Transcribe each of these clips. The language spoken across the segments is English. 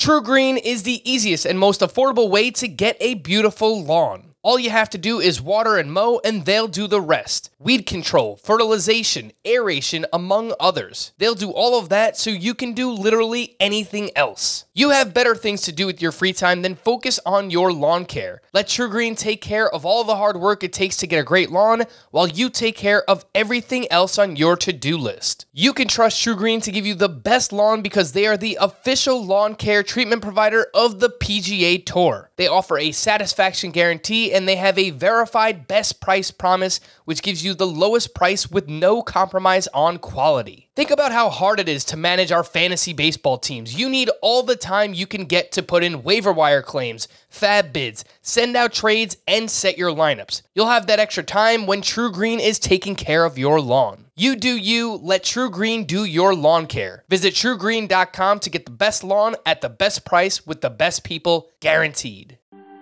TruGreen is the easiest and most affordable way to get a beautiful lawn. All you have to do is water and mow, and they'll do the rest. Weed control, fertilization, aeration, among others. They'll do all of that so you can do literally anything else. You have better things to do with your free time than focus on your lawn care. Let TruGreen take care of all the hard work it takes to get a great lawn, while you take care of everything else on your to-do list. You can trust TruGreen to give you the best lawn because they are the official lawn care treatment provider of the PGA Tour. They offer a satisfaction guarantee, and they have a verified best price promise, which gives you the lowest price with no compromise on quality. Think about how hard it is to manage our fantasy baseball teams. You need all the time you can get to put in waiver wire claims, fab bids, send out trades, and set your lineups. You'll have that extra time when TruGreen is taking care of your lawn. You do you, let TruGreen do your lawn care. Visit TruGreen.com to get the best lawn at the best price with the best people, guaranteed.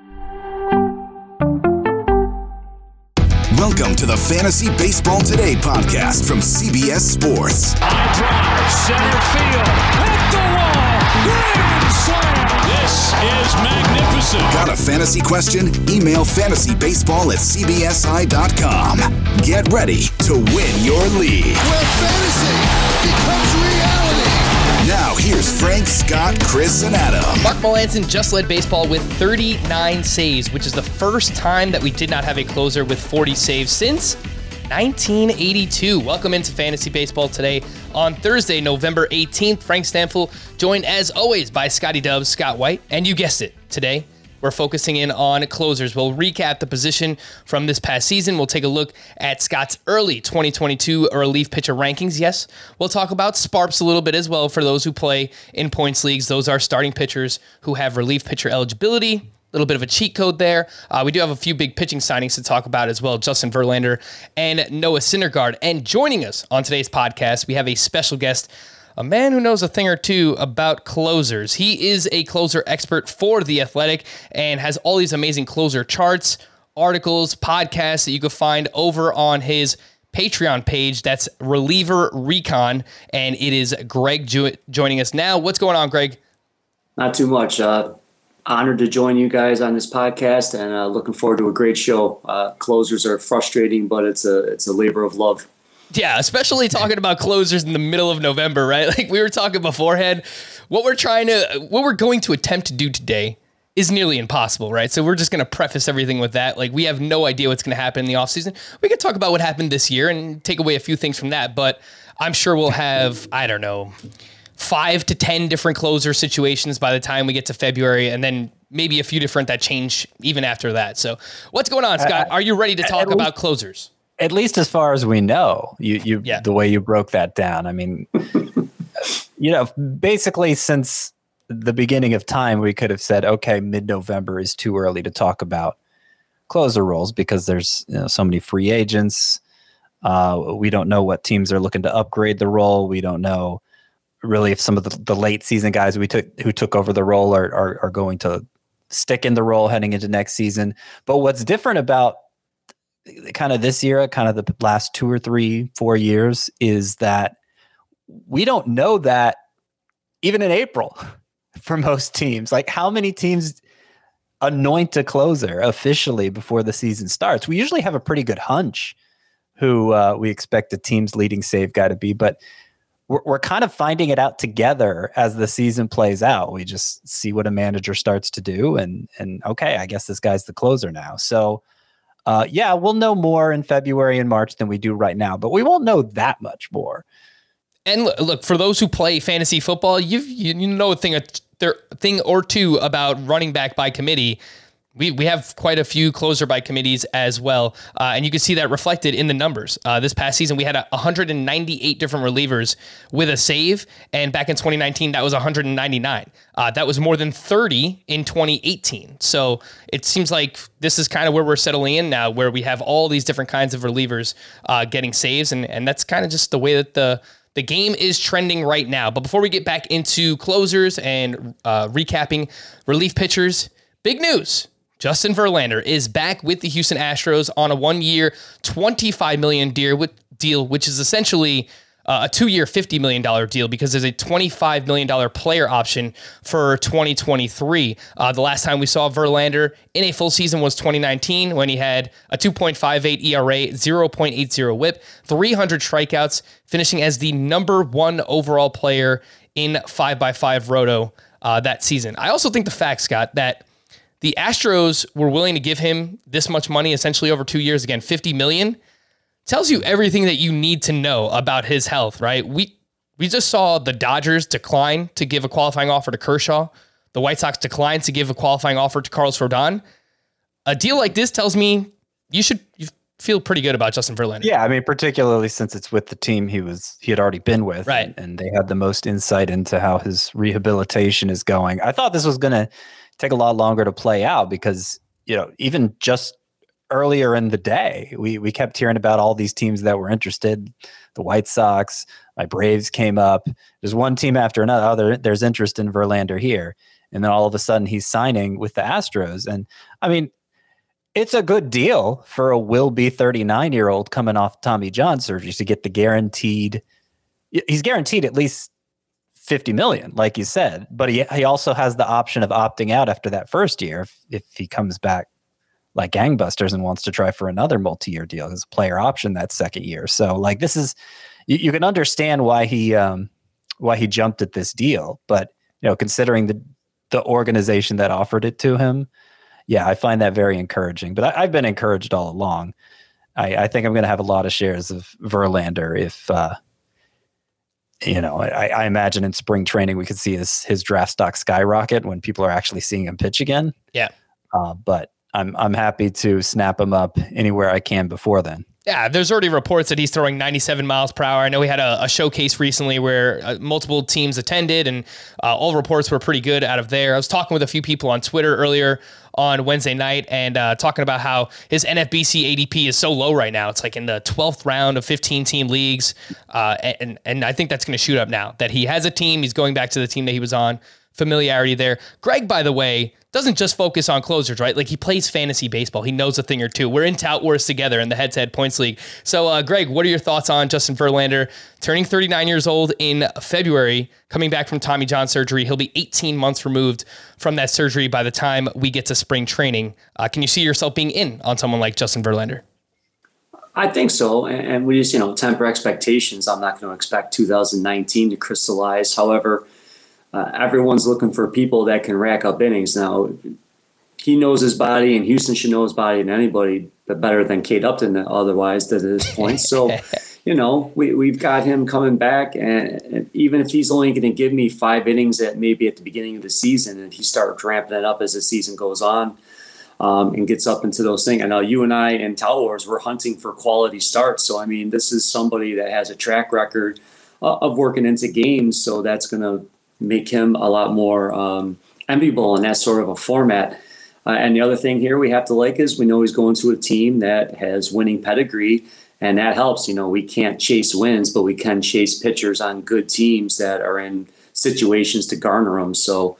Welcome to the Fantasy Baseball Today podcast from CBS Sports. High drive, center field, hit the wall, grand slam. This is magnificent. Got a fantasy question? Email fantasybaseball@cbsi.com. Get ready to win your league. Where fantasy becomes reality. Now here's Frank, Scott, Chris, and Adam. Mark Melancon just led baseball with 39 saves, which is the first time that we did not have a closer with 40 saves since 1982. Welcome into Fantasy Baseball Today on Thursday, November 18th. Frank Stanfill, joined as always by Scotty Dubs, Scott White, and you guessed it, today we're focusing in on closers. We'll recap the position from this past season. We'll take a look at Scott's early 2022 relief pitcher rankings. Yes, we'll talk about Sparps a little bit as well for those who play in points leagues. Those are starting pitchers who have relief pitcher eligibility. A little bit of a cheat code there. We do have a few big pitching signings to talk about as well. Justin Verlander and Noah Syndergaard. And joining us on today's podcast, we have a special guest, a man who knows a thing or two about closers. He is a closer expert for The Athletic and has all these amazing closer charts, articles, podcasts that you can find over on his Patreon page. That's Reliever Recon, and it is Greg joining us now. What's going on, Greg? Not too much. Honored to join you guys on this podcast, and looking forward to a great show. Closers are frustrating, but it's a labor of love. Yeah, especially talking about closers in the middle of November, right? Like we were talking beforehand, what we're going to attempt to do today is nearly impossible, right? So we're just going to preface everything with that. Like we have no idea what's going to happen in the offseason. We can talk about what happened this year and take away a few things from that, but I'm sure we'll have, 5 to 10 different closer situations by the time we get to February, and then maybe a few different that change even after that. So what's going on, Scott? Are you ready to talk about closers? At least as far as we know, the way you broke that down. I mean, basically since the beginning of time, we could have said, okay, mid-November is too early to talk about closer roles because there's so many free agents. We don't know what teams are looking to upgrade the role. We don't know really if some of the late season guys who took over the role are going to stick in the role heading into next season. But what's different about kind of this year, kind of the last 2 or 3, 4 years, is that we don't know that even in April for most teams. Like how many teams anoint a closer officially before the season starts? We usually have a pretty good hunch who we expect the team's leading save guy to be, but we're kind of finding it out together as the season plays out. We just see what a manager starts to do and okay, I guess this guy's the closer now. So we'll know more in February and March than we do right now, but we won't know that much more. And look, for those who play fantasy football, you know a thing or two about running back by committee. We have quite a few closer by committees as well, and you can see that reflected in the numbers. This past season, we had 198 different relievers with a save, and back in 2019, that was 199. That was more than 30 in 2018. So it seems like this is kind of where we're settling in now, where we have all these different kinds of relievers getting saves, and that's kind of just the way that the game is trending right now. But before we get back into closers and recapping relief pitchers, big news. Justin Verlander is back with the Houston Astros on a 1-year, $25 million deal, which is essentially a 2-year, $50 million deal because there's a $25 million player option for 2023. The last time we saw Verlander in a full season was 2019 when he had a 2.58 ERA, 0.80 whip, 300 strikeouts, finishing as the number 1 overall player in 5x5 Roto that season. I also think the fact, Scott, that the Astros were willing to give him this much money, essentially over 2 years, again, $50 million, tells you everything that you need to know about his health, right? We just saw the Dodgers decline to give a qualifying offer to Kershaw. The White Sox declined to give a qualifying offer to Carlos Rodon. A deal like this tells me you feel pretty good about Justin Verlander. Yeah, I mean, particularly since it's with the team he had already been with, right? And they had the most insight into how his rehabilitation is going. I thought this was going to take a lot longer to play out because, even just earlier in the day, we kept hearing about all these teams that were interested. The White Sox, my Braves came up. There's one team after another. There's interest in Verlander here. And then all of a sudden he's signing with the Astros. And I mean, it's a good deal for a will-be 39-year-old coming off Tommy John surgery to get he's guaranteed at least $50 million, like you said, but he also has the option of opting out after that first year if he comes back like gangbusters and wants to try for another multi-year deal. There's a player option that second year. So like this is, you can understand why he jumped at this deal, but considering the organization that offered it to him, yeah, I find that very encouraging, but I've been encouraged all along. I think I'm going to have a lot of shares of Verlander if, I imagine in spring training, we could see his draft stock skyrocket when people are actually seeing him pitch again. Yeah. But I'm happy to snap him up anywhere I can before then. Yeah, there's already reports that he's throwing 97 miles per hour. I know we had a showcase recently where multiple teams attended, and all reports were pretty good out of there. I was talking with a few people on Twitter earlier on Wednesday night and talking about how his NFBC ADP is so low right now. It's like in the 12th round of 15-team leagues, and I think that's going to shoot up now that he has a team. He's going back to the team that he was on. Familiarity there. Greg, by the way, doesn't just focus on closers, right? Like he plays fantasy baseball. He knows a thing or two. We're in Tout Wars together in the Head-to-Head Points League. So, Greg, what are your thoughts on Justin Verlander turning 39 years old in February, coming back from Tommy John surgery? He'll be 18 months removed from that surgery by the time we get to spring training. Can you see yourself being in on someone like Justin Verlander? I think so. And we just, temper expectations. I'm not going to expect 2019 to crystallize. However, everyone's looking for people that can rack up innings. Now, he knows his body, and Houston should know his body than anybody, but better than Kate Upton otherwise to this point. So, we've got him coming back, and even if he's only going to give me 5 innings at maybe at the beginning of the season, and he starts ramping it up as the season goes on and gets up into those things. I know you and I in Tout Wars, we're hunting for quality starts. So, I mean, this is somebody that has a track record of working into games, so that's going to make him a lot more enviable in that sort of a format. And the other thing here we have to like is we know he's going to a team that has winning pedigree, and that helps. We can't chase wins, but we can chase pitchers on good teams that are in situations to garner them. So,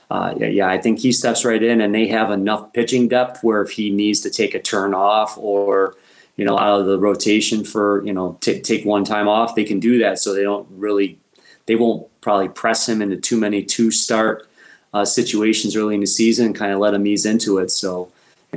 I think he steps right in, and they have enough pitching depth where if he needs to take a turn off or, out of the rotation for, take one time off, they can do that. So they won't probably press him into too many 2-start situations early in the season and kind of let him ease into it. So,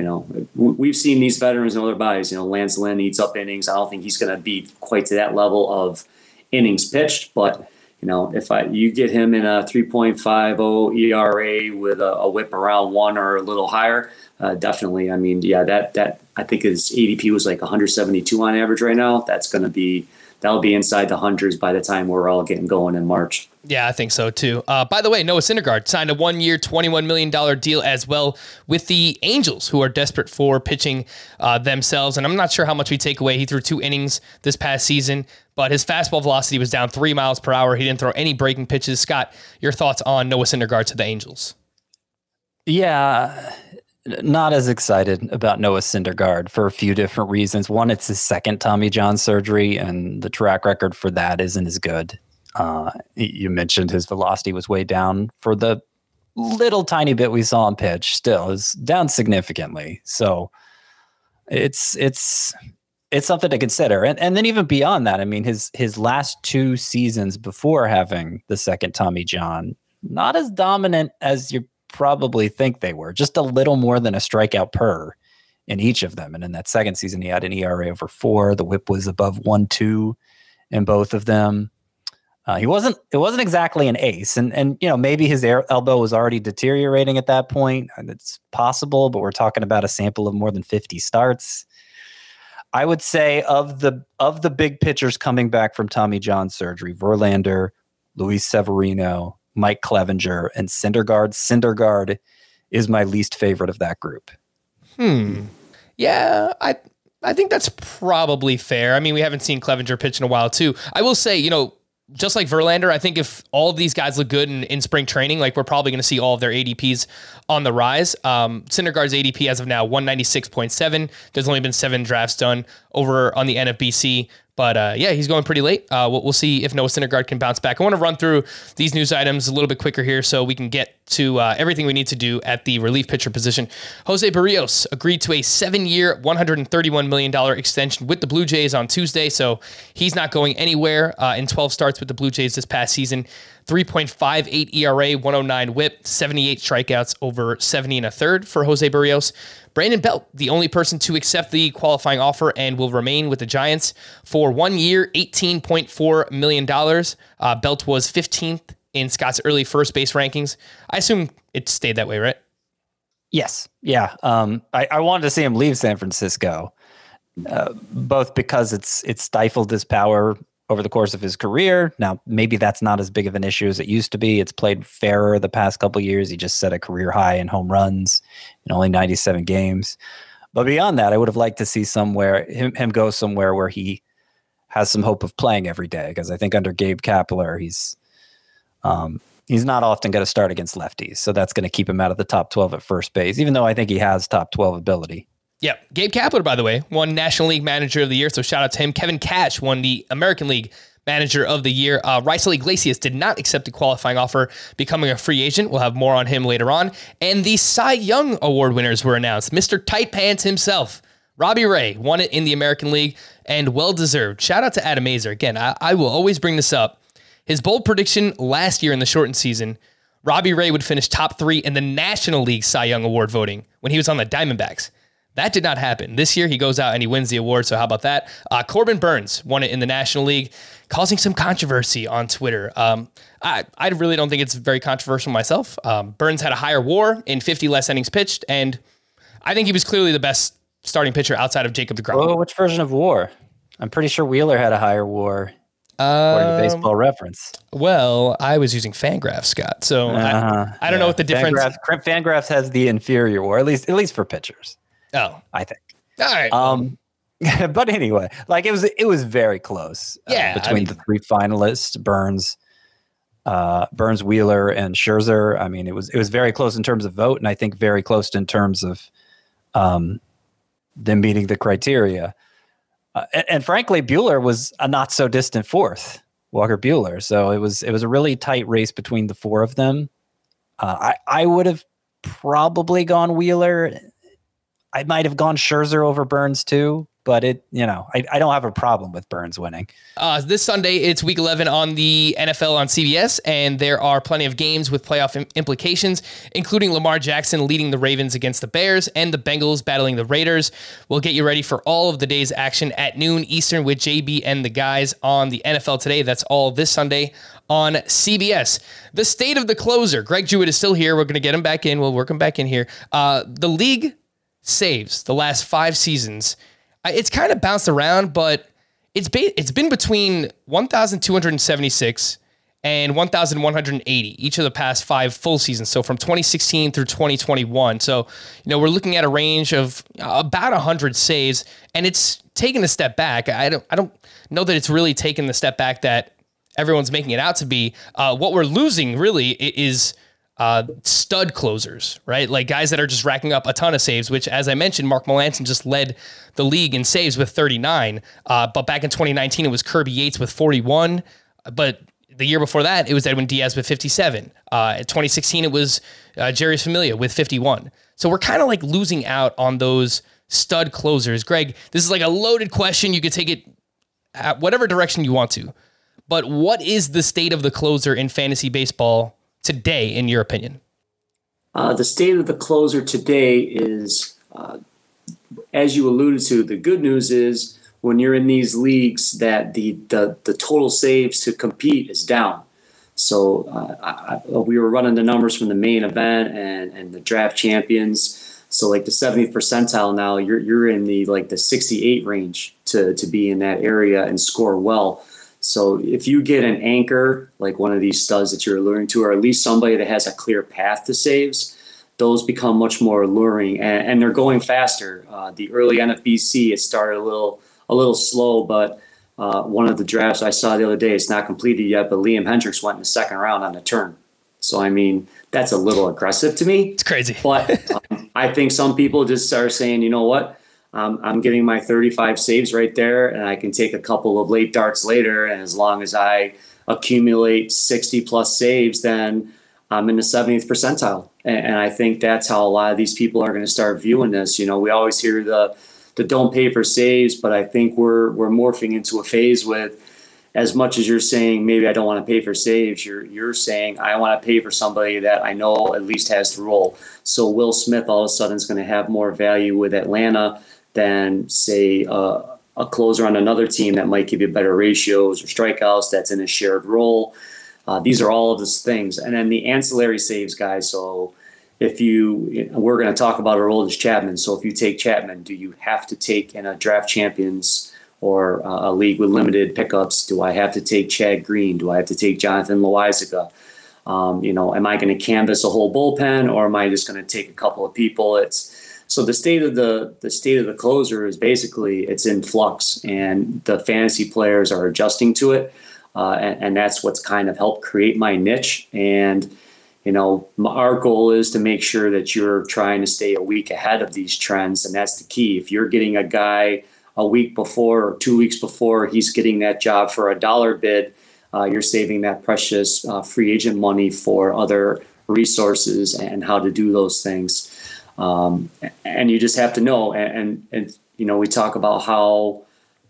we've seen these veterans in other bodies. Lance Lynn eats up innings. I don't think he's going to be quite to that level of innings pitched, but if you get him in a 3.50 ERA with a whip around 1 or a little higher, definitely. I mean, that I think his ADP was like 172 on average right now. That'll be inside the hundreds by the time we're all getting going in March. Yeah, I think so too. By the way, Noah Syndergaard signed a 1-year, $21 million deal as well with the Angels, who are desperate for pitching themselves. And I'm not sure how much we take away. He threw 2 innings this past season, but his fastball velocity was down 3 miles per hour. He didn't throw any breaking pitches. Scott, your thoughts on Noah Syndergaard to the Angels? Yeah, not as excited about Noah Syndergaard for a few different reasons. One, it's his second Tommy John surgery, and the track record for that isn't as good. You mentioned his velocity was way down for the little tiny bit we saw him pitch. Still is down significantly. So it's it's something to consider. And then even beyond that, I mean, his last 2 seasons before having the second Tommy John, not as dominant as you probably think they were, just a little more than a strikeout per in each of them. And in that second season, he had an ERA over 4. The whip was above 1.2 in both of them. It wasn't exactly an ace, and maybe his elbow was already deteriorating at that point. And it's possible, but we're talking about a sample of more than 50 starts. I would say of the big pitchers coming back from Tommy John surgery, Verlander, Luis Severino, Mike Clevinger, and Syndergaard. Syndergaard is my least favorite of that group. Yeah, I think that's probably fair. I mean, we haven't seen Clevinger pitch in a while too. I will say, just like Verlander, I think if all of these guys look good in spring training, like we're probably going to see all of their ADPs on the rise. Syndergaard's ADP as of now, 196.7. There's only been 7 drafts done over on the NFBC. But he's going pretty late. We'll see if Noah Syndergaard can bounce back. I want to run through these news items a little bit quicker here so we can get to everything we need to do at the relief pitcher position. Jose Barrios agreed to a 7-year, $131 million extension with the Blue Jays on Tuesday, so he's not going anywhere in 12 starts with the Blue Jays this past season. 3.58 ERA, 109 whip, 78 strikeouts over 70 1/3 for Jose Barrios. Brandon Belt, the only person to accept the qualifying offer and will remain with the Giants for 1 year, $18.4 million. Belt was 15th in Scott's early first base rankings. I assume it stayed that way, right? Yes. Yeah. I wanted to see him leave San Francisco, both because it's stifled his power over the course of his career. Now, maybe that's not as big of an issue as it used to be. It's played fairer the past couple of years. He just set a career high in home runs in only 97 games. But beyond that, I would have liked to see him go somewhere where he has some hope of playing every day. Because I think under Gabe Kapler, he's not often going to start against lefties. So that's going to keep him out of the top 12 at first base, even though I think he has top 12 ability. Yeah, Gabe Kapler, by the way, won National League Manager of the Year, so shout out to him. Kevin Cash won the American League Manager of the Year. Raisel Iglesias did not accept a qualifying offer, becoming a free agent. We'll have more on him later on. And the Cy Young Award winners were announced. Mr. Tight Pants himself, Robbie Ray, won it in the American League, and well-deserved. Shout out to Adam Azer. Again, I will always bring this up. His bold prediction last year in the shortened season, Robbie Ray would finish top 3 in the National League Cy Young Award voting when he was on the Diamondbacks. That did not happen. This year, he goes out and he wins the award, so how about that? Corbin Burns won it in the National League, causing some controversy on Twitter. I really don't think it's very controversial myself. Burns had a higher WAR in 50 less innings pitched, and I think he was clearly the best starting pitcher outside of Jacob deGrom. Oh, which version of WAR? I'm pretty sure Wheeler had a higher WAR, according to Baseball Reference. Well, I was using Fangraphs, Scott, so I don't know what the difference. Fangraphs has the inferior WAR, at least for pitchers. Oh, I think. All right. But anyway, like it was very close. Between the 3 finalists, Burns, Wheeler, and Scherzer. I mean, it was very close in terms of vote, and I think very close in terms of them meeting the criteria. And frankly, Buehler was a not so distant 4th, Walker Buehler. So it was a really tight race between the 4 of them. I would have probably gone Wheeler. I might have gone Scherzer over Burns too, but I don't have a problem with Burns winning. This Sunday, it's Week 11 on the NFL on CBS, and there are plenty of games with playoff implications, including Lamar Jackson leading the Ravens against the Bears and the Bengals battling the Raiders. We'll get you ready for all of the day's action at noon Eastern with JB and the guys on the NFL Today. That's all this Sunday on CBS. The state of the closer. Greg Jewett is still here. We're going to get him back in. We'll work him back in here. The league saves the last 5 seasons. It's kind of bounced around, but it's been between 1,276 and 1,180 each of the past 5 full seasons. So from 2016 through 2021. So, we're looking at a range of about 100 saves, and it's taken a step back. I don't know that it's really taken the step back that everyone's making it out to be. What we're losing really is stud closers, right? Like guys that are just racking up a ton of saves, which, as I mentioned, Mark Melancon just led the league in saves with 39. But back in 2019, it was Kirby Yates with 41. But the year before that, it was Edwin Diaz with 57. In 2016, it was Jerry Familia with 51. So we're kind of like losing out on those stud closers. Greg, this is like a loaded question. You could take it at whatever direction you want to. But what is the state of the closer in fantasy baseball today, in your opinion? The state of the closer today is, as you alluded to, the good news is when you're in these leagues that the total saves to compete is down. So we were running the numbers from the main event and the draft champions. So like the 70th percentile now, you're in the 68 range to be in that area and score well. So if you get an anchor, like one of these studs that you're alluring to, or at least somebody that has a clear path to saves, those become much more alluring, and they're going faster. The early NFBC, it started a little slow, but one of the drafts I saw the other day, it's not completed yet, but Liam Hendriks went in the second round on the turn. So, I mean, that's a little aggressive to me. It's crazy. But I think some people just start saying, you know what? I'm getting my 35 saves right there, and I can take a couple of late darts later. And as long as I accumulate 60 plus saves, then I'm in the 70th percentile. And I think that's how a lot of these people are going to start viewing this. You know, we always hear the don't pay for saves, but I think we're morphing into a phase with, as much as you're saying, maybe I don't want to pay for saves, you're saying I want to pay for somebody that I know at least has the role. So Will Smith all of a sudden is going to have more value with Atlanta than, say, a closer on another team that might give you better ratios or strikeouts that's in a shared role. These are all of those things. And then the ancillary saves guys. So we're going to talk about Aroldis Chapman. So if you take Chapman, do you have to take in a draft champions or a league with limited pickups? Do I have to take Chad Green? Do I have to take Jonathan Loáisiga? Am I going to canvas a whole bullpen, or am I just going to take a couple of people? So the state of the closer is basically it's in flux, and the fantasy players are adjusting to it, and that's what's kind of helped create my niche. And our goal is to make sure that you're trying to stay a week ahead of these trends, and that's the key. If you're getting a guy a week before or 2 weeks before he's getting that job for $1 bid, you're saving that precious free agent money for other resources and how to do those things. And you just have to know. And we talk about how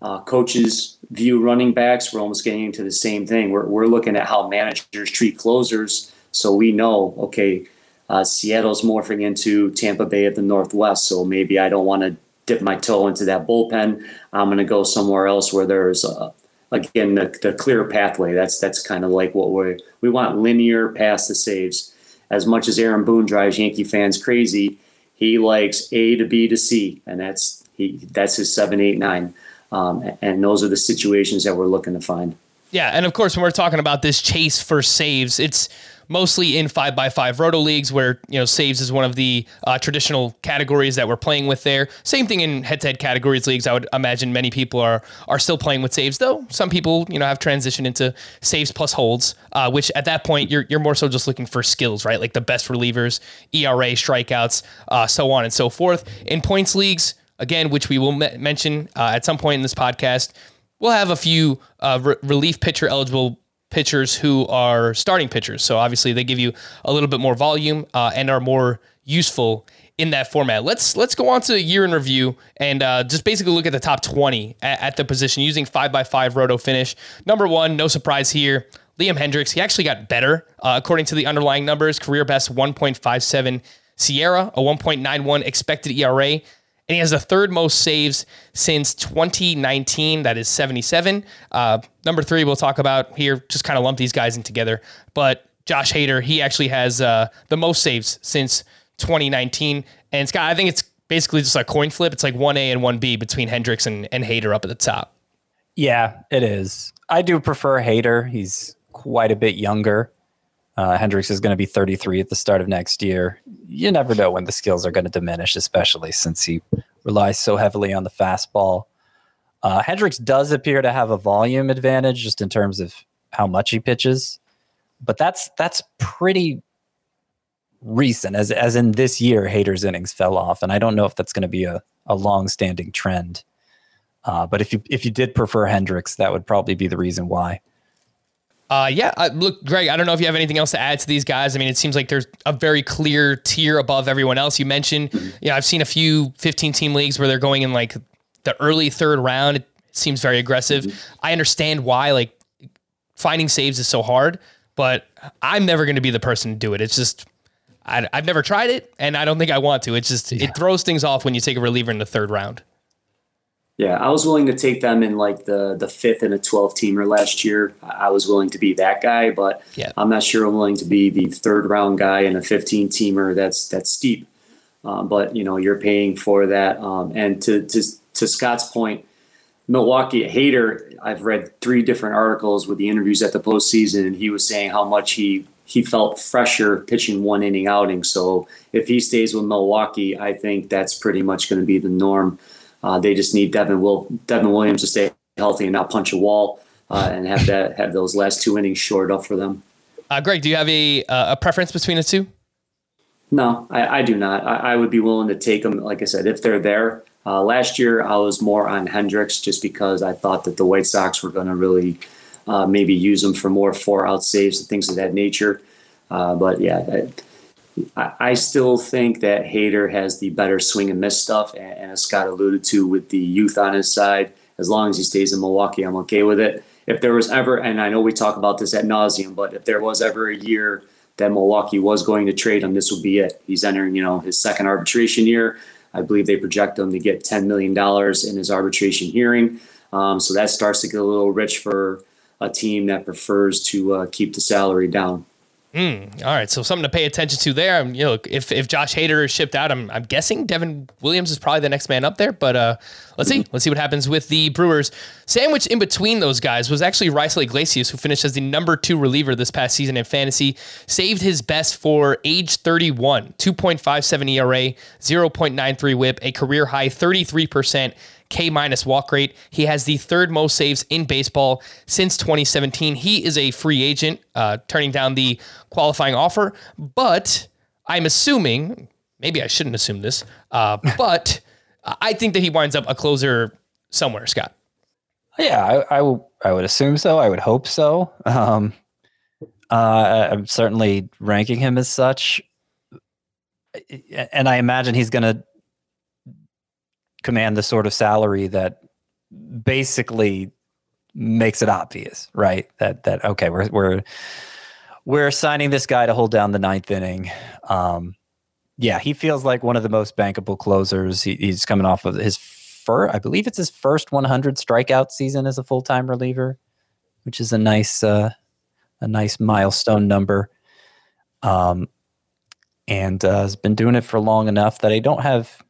coaches view running backs. We're almost getting into the same thing. We're looking at how managers treat closers. So we know, okay, Seattle's morphing into Tampa Bay of the Northwest. So maybe I don't want to dip my toe into that bullpen. I'm going to go somewhere else where there's, again, the clear pathway. That's kind of like what we want, linear past the saves. As much as Aaron Boone drives Yankee fans crazy, he likes A to B to C, and that's his 7, 8, 9. And those are the situations that we're looking to find. Yeah, and of course, when we're talking about this chase for saves, it's mostly in 5x5 roto leagues where, saves is one of the traditional categories that we're playing with there. Same thing in head-to-head categories leagues. I would imagine many people are still playing with saves, though. Some people, have transitioned into saves plus holds, which at that point, you're more so just looking for skills, right? Like the best relievers, ERA, strikeouts, so on and so forth. In points leagues, again, which we will mention at some point in this podcast, we'll have a few relief pitcher eligible pitchers who are starting pitchers. So obviously they give you a little bit more volume and are more useful in that format. Let's go on to year in review and just basically look at the top 20 at the position using 5x5 Roto Finish. Number 1, no surprise here, Liam Hendriks. He actually got better according to the underlying numbers. Career best 1.57 Sierra, a 1.91 expected ERA. And he has the third most saves since 2019. That is 77. Number 3, we'll talk about here, just kind of lump these guys in together. But Josh Hader, he actually has the most saves since 2019. And Scott, I think it's basically just a coin flip. It's like 1A and 1B between Hendriks and Hader up at the top. Yeah, it is. I do prefer Hader. He's quite a bit younger. Hendriks is going to be 33 at the start of next year. You never know when the skills are going to diminish, especially since he relies so heavily on the fastball. Hendriks does appear to have a volume advantage just in terms of how much he pitches, but that's pretty recent. As in this year, Hader's innings fell off, and I don't know if that's going to be a long-standing trend. But if you did prefer Hendriks, that would probably be the reason why. Look, Greg, I don't know if you have anything else to add to these guys. I mean, it seems like there's a very clear tier above everyone else. You mentioned, I've seen a few 15-team leagues where they're going in like the early third round. It seems very aggressive. I understand why, like, finding saves is so hard, but I'm never going to be the person to do it. It's just, I've never tried it, and I don't think I want to. It's just, it throws things off when you take a reliever in the third round. Yeah, I was willing to take them in like the fifth and a 12-teamer last year. I was willing to be that guy, but I'm not sure I'm willing to be the third-round guy in a 15-teamer. That's steep, but you're paying for that. And to Scott's point, Milwaukee Hader, I've read 3 different articles with the interviews at the postseason, and he was saying how much he felt fresher pitching 1-inning outing. So if he stays with Milwaukee, I think that's pretty much going to be the norm. They just need Devin Williams to stay healthy and not punch a wall, and have those last 2 innings shored up for them. Greg, do you have a preference between the two? No, I do not. I would be willing to take them, like I said, if they're there. Last year, I was more on Hendricks just because I thought that the White Sox were going to really maybe use them for more 4-out saves and things of that nature. But yeah, I still think that Hader has the better swing and miss stuff, and as Scott alluded to, with the youth on his side, as long as he stays in Milwaukee, I'm okay with it. If there was ever, and I know we talk about this ad nauseum, but if there was ever a year that Milwaukee was going to trade him, this would be it. He's entering, his second arbitration year. I believe they project him to get $10 million in his arbitration hearing. So that starts to get a little rich for a team that prefers to keep the salary down. All right, so something to pay attention to there. If Josh Hader is shipped out, I'm guessing Devin Williams is probably the next man up there. But let's see what happens with the Brewers. Sandwiched in between those guys was actually Raisel Iglesias, who finished as the number 2 reliever this past season in fantasy. Saved his best for age 31, 2.57 ERA, 0.93 WHIP, a career high 33% K- walk rate. He has the 3rd most saves in baseball since 2017. He is a free agent, turning down the qualifying offer, but I'm assuming, maybe I shouldn't assume this, but I think that he winds up a closer somewhere, Scott. Yeah, I would assume so. I would hope so. I'm certainly ranking him as such, and I imagine he's going to command the sort of salary that basically makes it obvious, right? That okay, we're signing this guy to hold down the 9th inning. He feels like one of the most bankable closers. He's coming off of his I believe it's his first 100 strikeout season as a full-time reliever, which is a nice milestone number. And has been doing it for long enough that I don't have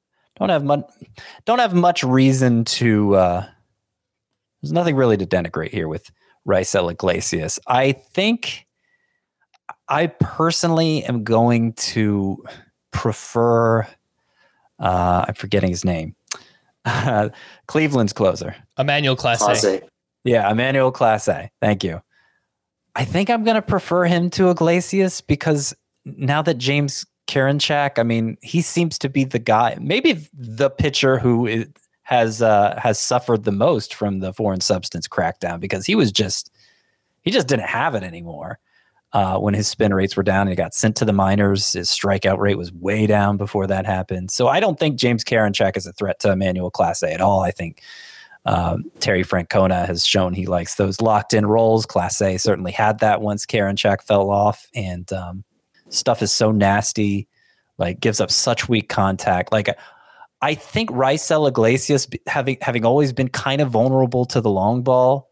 much reason to. There's nothing really to denigrate here with Raisel Iglesias. I think I personally am going to prefer. I'm forgetting his name. Cleveland's closer, Emmanuel Clase. Yeah, Emmanuel Clase. Thank you. I think I'm going to prefer him to Iglesias because now that James Karinchak, I mean, he seems to be the guy, maybe the pitcher who has suffered the most from the foreign substance crackdown, because he just didn't have it anymore when his spin rates were down and he got sent to the minors. His strikeout rate was way down before that happened. So I don't think James Karinchak is a threat to Emmanuel Clase at all. I think Terry Francona has shown he likes those locked in roles. Clase certainly had that once Karinchak fell off, and stuff is so nasty, like gives up such weak contact. Like I think Raisel Iglesias, having always been kind of vulnerable to the long ball,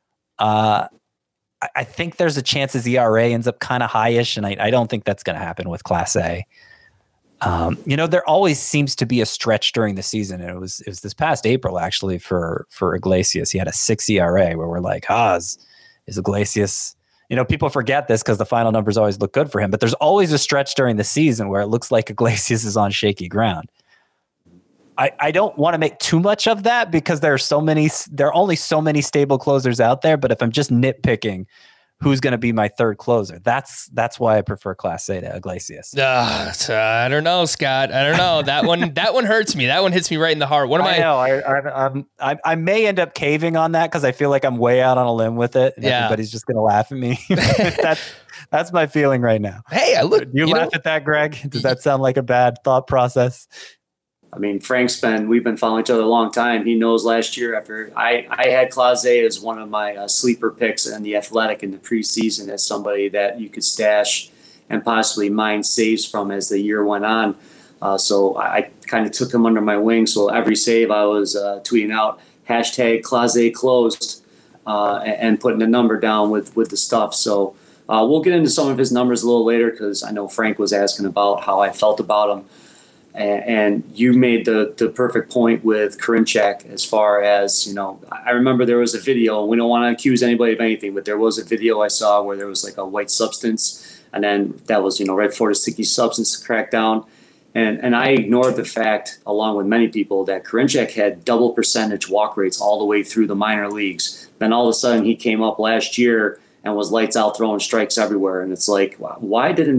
I think there's a chance his ERA ends up kind of highish, and I don't think that's going to happen with Clase. There always seems to be a stretch during the season, and it was this past April actually for Iglesias. He had a 6 ERA where we're like, is Iglesias? People forget this because the final numbers always look good for him, but there's always a stretch during the season where it looks like Iglesias is on shaky ground. I don't want to make too much of that because there are only so many stable closers out there. But if I'm just nitpicking, who's going to be my third closer. That's why I prefer Clase to Iglesias. I don't know, Scott. I don't know. That one hurts me. That one hits me right in the heart. I may end up caving on that because I feel like I'm way out on a limb with it, and everybody's just going to laugh at me. That's my feeling right now. Hey, look. You laugh at that, Greg? Does that sound like a bad thought process? I mean, we've been following each other a long time. He knows last year after I had Clase as one of my sleeper picks in the Athletic in the preseason as somebody that you could stash and possibly mine saves from as the year went on. So I kind of took him under my wing. So every save I was tweeting out #Clase closed and putting the number down with the stuff. So we'll get into some of his numbers a little later because I know Frank was asking about how I felt about him. And you made the perfect point with Karinchak as far as, I remember there was a video, and we don't want to accuse anybody of anything, but there was a video I saw where there was like a white substance, and then that was, right before the sticky substance crackdown. And I ignored the fact, along with many people, that Karinchak had double percentage walk rates all the way through the minor leagues. Then all of a sudden he came up last year and was lights out throwing strikes everywhere. And it's like, why didn't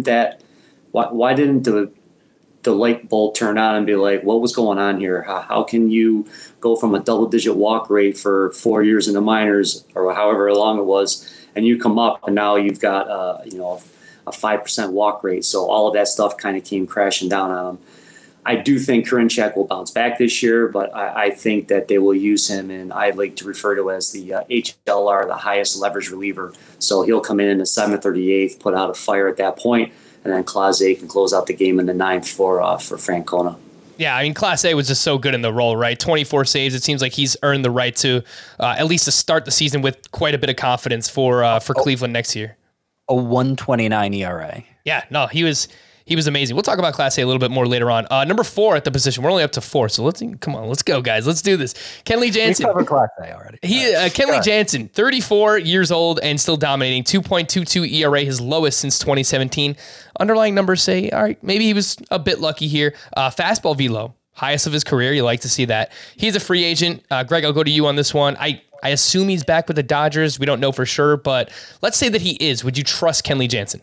the light bulb turn on and be like, what was going on here? How can you go from a double-digit walk rate for 4 years in the minors or however long it was, and you come up and now you've got a 5% walk rate? So all of that stuff kind of came crashing down on him. I do think Karinchak will bounce back this year, but I think that they will use him, and I like to refer to as the HLR, the highest leverage reliever. So he'll come in the 7th or the 8th, put out a fire at that point, and then Clase can close out the game in the 9th for Francona. Yeah, I mean, Clase was just so good in the role, right? 24 saves. It seems like he's earned the right to at least to start the season with quite a bit of confidence for Cleveland next year. A 1.29 ERA. Yeah, no, he was amazing. We'll talk about Clase a little bit more later on. Number 4 at the position. We're only up to 4, so let's go, guys. Let's do this. Kenley Jansen. We covered Clase already. Kenley Jansen, 34 years old and still dominating. 2.22 ERA, his lowest since 2017. Underlying numbers say, all right, maybe he was a bit lucky here. Fastball velo, highest of his career. You like to see that. He's a free agent. Greg, I'll go to you on this one. I assume he's back with the Dodgers. We don't know for sure, but let's say that he is. Would you trust Kenley Jansen?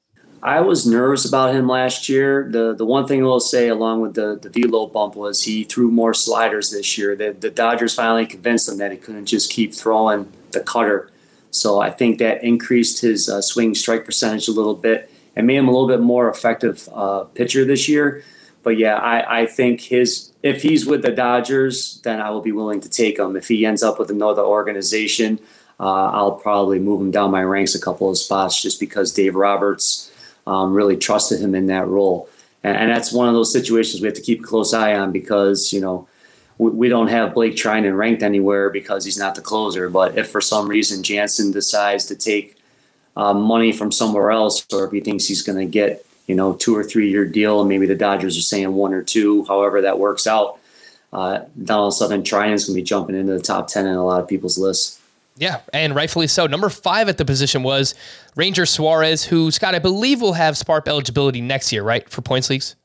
I was nervous about him last year. The one thing I will say, along with the velo bump, was he threw more sliders this year. The Dodgers finally convinced him that he couldn't just keep throwing the cutter. So I think that increased his swing strike percentage a little bit and made him a little bit more effective pitcher this year. But yeah, I think if he's with the Dodgers, then I will be willing to take him. If he ends up with another organization, I'll probably move him down my ranks a couple of spots just because Dave Roberts really trusted him in that role. And that's one of those situations we have to keep a close eye on because, we don't have Blake Trinan ranked anywhere because he's not the closer. But if for some reason Jansen decides to take money from somewhere else, or if he thinks he's going to get, 2 or 3 year deal, and maybe the Dodgers are saying 1 or 2, however that works out, then all of a sudden Trinan's going to be jumping into the top 10 in a lot of people's lists. Yeah, and rightfully so. Number 5 at the position was Ranger Suarez, who, Scott, I believe will have SPARP eligibility next year, right, for points leagues?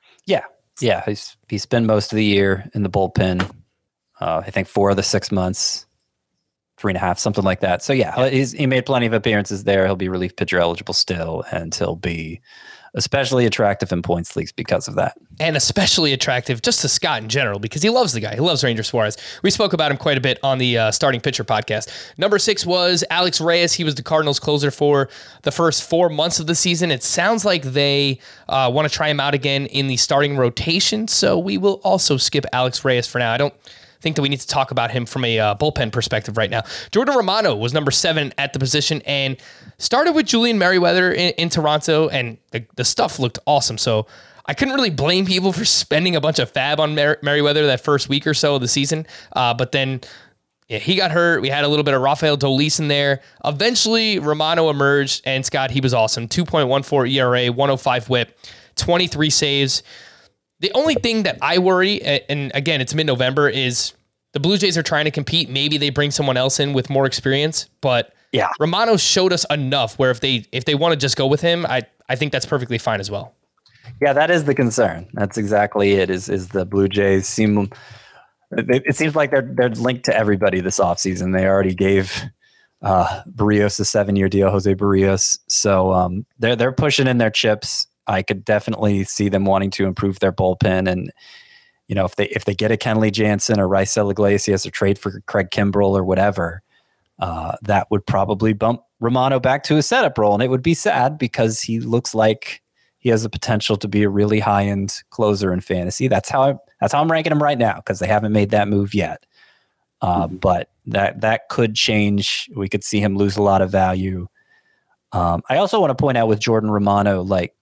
Yeah. He's spent most of the year in the bullpen. I think 4 of the 6 months, 3.5, something like that. So yeah. He made plenty of appearances there. He'll be relief pitcher eligible still, and he'll be especially attractive in points leagues because of that. And especially attractive just to Scott in general because he loves the guy. He loves Ranger Suarez. We spoke about him quite a bit on the Starting Pitcher podcast. Number 6 was Alex Reyes. He was the Cardinals closer for the first 4 months of the season. It sounds like they want to try him out again in the starting rotation, so we will also skip Alex Reyes for now. I don't think that we need to talk about him from a bullpen perspective right now. Jordan Romano was number 7 at the position and started with Julian Merryweather in Toronto, and the stuff looked awesome. So I couldn't really blame people for spending a bunch of fab on Merryweather that first week or so of the season. But then he got hurt. We had a little bit of Rafael Dolis in there. Eventually, Romano emerged, and Scott, he was awesome. 2.14 ERA, 105 whip, 23 saves. The only thing that I worry, and again, it's mid-November, is the Blue Jays are trying to compete. Maybe they bring someone else in with more experience, but yeah, Romano showed us enough where if they want to just go with him, I think that's perfectly fine as well. Yeah, that is the concern. That's exactly it. Is the Blue Jays seem? It seems like they're linked to everybody this offseason. They already gave Barrios, a 7-year deal, Jose Barrios. So they're pushing in their chips. I could definitely see them wanting to improve their bullpen, and if they get a Kenley Jansen or Raisel Iglesias or trade for Craig Kimbrell or whatever, that would probably bump Romano back to a setup role, and it would be sad because he looks like he has the potential to be a really high-end closer in fantasy. That's how I'm ranking him right now, because they haven't made that move yet. But that could change. We could see him lose a lot of value. I also want to point out with Jordan Romano, like,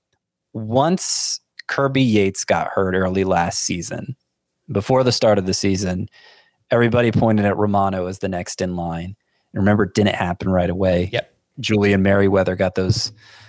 once Kirby Yates got hurt early last season, before the start of the season, everybody pointed at Romano as the next in line. And remember, it didn't happen right away. Yep. Julian Merriweather got those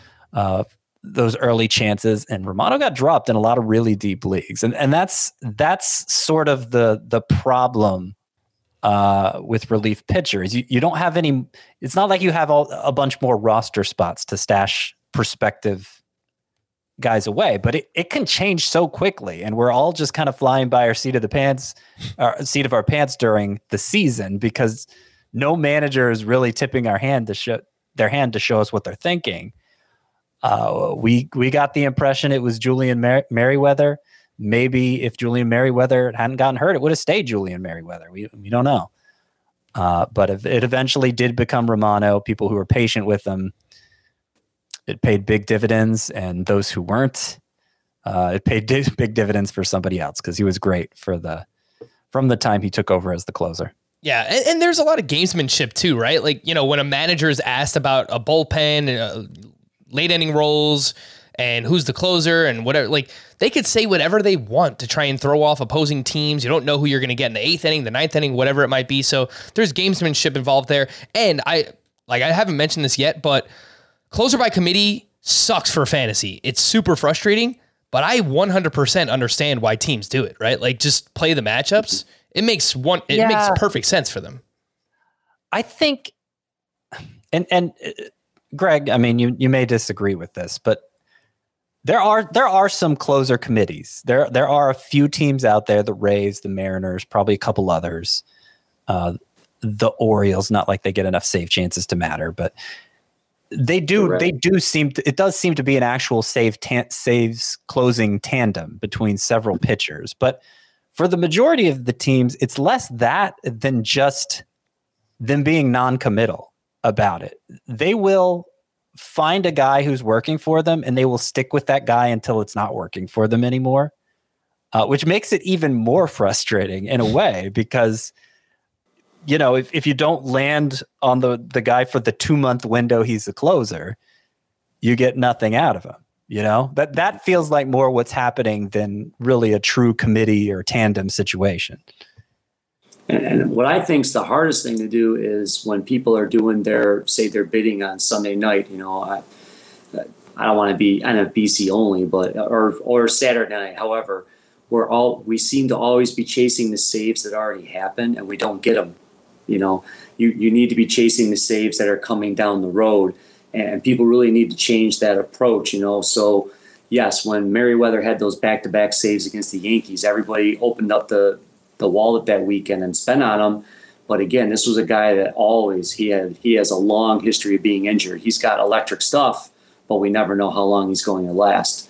early chances, and Romano got dropped in a lot of really deep leagues. And that's sort of the problem with relief pitchers. You don't have any. It's not like you have a bunch more roster spots to stash prospective guys away, but it can change so quickly, and we're all just kind of flying by our seat of our pants during the season, because no manager is really tipping their hand to show us what they're thinking. We got the impression it was Julian Merriweather. Maybe if Julian Merriweather hadn't gotten hurt, it would have stayed Julian Merriweather. We don't know. But if it eventually did become Romano, people who were patient with him, it paid big dividends, and those who weren't, it paid big dividends for somebody else, because he was great from the time he took over as the closer. Yeah, and there's a lot of gamesmanship too, right? Like, when a manager is asked about a bullpen, late inning roles, and who's the closer and whatever, like, they could say whatever they want to try and throw off opposing teams. You don't know who you're going to get in the 8th inning, the 9th inning, whatever it might be. So there's gamesmanship involved there. And I haven't mentioned this yet, but closer by committee sucks for fantasy. It's super frustrating, but I 100% understand why teams do it, right? Like, just play the matchups. It makes perfect sense for them. I think, and Greg, I mean, you may disagree with this, but there are some closer committees. There are a few teams out there, the Rays, the Mariners, probably a couple others. The Orioles, not like they get enough save chances to matter, but it does seem to be an actual saves closing tandem between several pitchers. But for the majority of the teams, it's less that than just them being non-committal about it. They will find a guy who's working for them, and they will stick with that guy until it's not working for them anymore, which makes it even more frustrating in a way, because if you don't land on the guy for the 2-month window he's a closer, you get nothing out of him. That feels like more what's happening than really a true committee or tandem situation. And what I think is the hardest thing to do is when people are doing their bidding on Sunday night. I don't want to be NFBC only, but or Saturday night. However, we seem to always be chasing the saves that already happened, and we don't get them. You need to be chasing the saves that are coming down the road, and people really need to change that approach. So yes, when Merriweather had those back-to-back saves against the Yankees, everybody opened up the wallet that weekend and spent on him. But again, this was a guy that he has a long history of being injured. He's got electric stuff, but we never know how long he's going to last.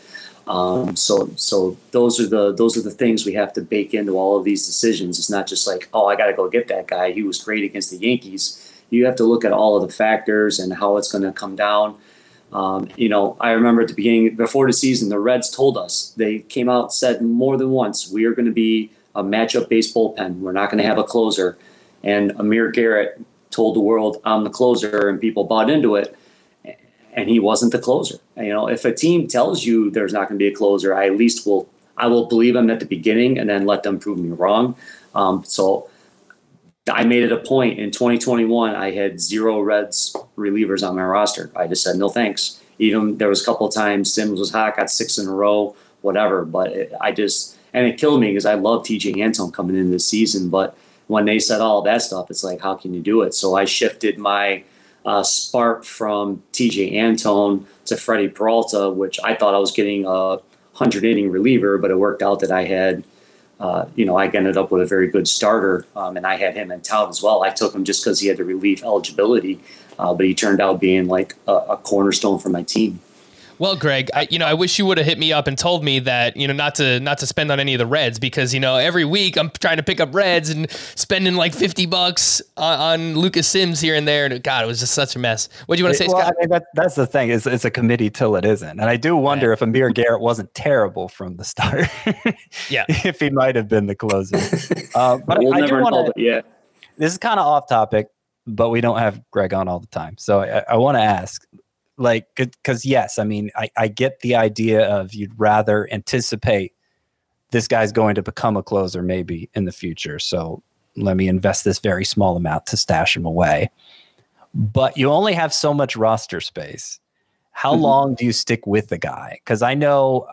So those are the things we have to bake into all of these decisions. It's not just like, I got to go get that guy. He was great against the Yankees. You have to look at all of the factors and how it's going to come down. I remember at the beginning, before the season, the Reds told us, they came out and said more than once, we are going to be a matchup-based bullpen. We're not going to have a closer. And Amir Garrett told the world, I'm the closer, and people bought into it. And he wasn't the closer. If a team tells you there's not going to be a closer, I will believe them at the beginning and then let them prove me wrong. So I made it a point in 2021. I had 0 Reds relievers on my roster. I just said no thanks. Even there was a couple of times Sims was hot, got 6 in a row, whatever. But it killed me because I love TJ Antone coming into the season. But when they said all that stuff, it's like, how can you do it? So I shifted my spark from TJ Antone to Freddie Peralta, which I thought I was getting a 100-inning reliever, but it worked out that I had I ended up with a very good starter, and I had him in tout as well. I took him just because he had the relief eligibility, but he turned out being like a cornerstone for my team. Well, Greg, I wish you would have hit me up and told me that, not to spend on any of the Reds, because, every week I'm trying to pick up Reds and spending like $50 on Lucas Sims here and there. And God, it was just such a mess. What do you want to say, Scott? I mean, that's the thing. It's a committee till it isn't. And I do wonder if Amir Garrett wasn't terrible from the start. Yeah. If he might have been the closer. But we'll I do want to, yeah. This is kind of off topic, but we don't have Greg on all the time. So I want to ask, because yes, I mean, I get the idea of you'd rather anticipate this guy's going to become a closer maybe in the future. So let me invest this very small amount to stash him away. But you only have so much roster space. How long do you stick with the guy? Because I know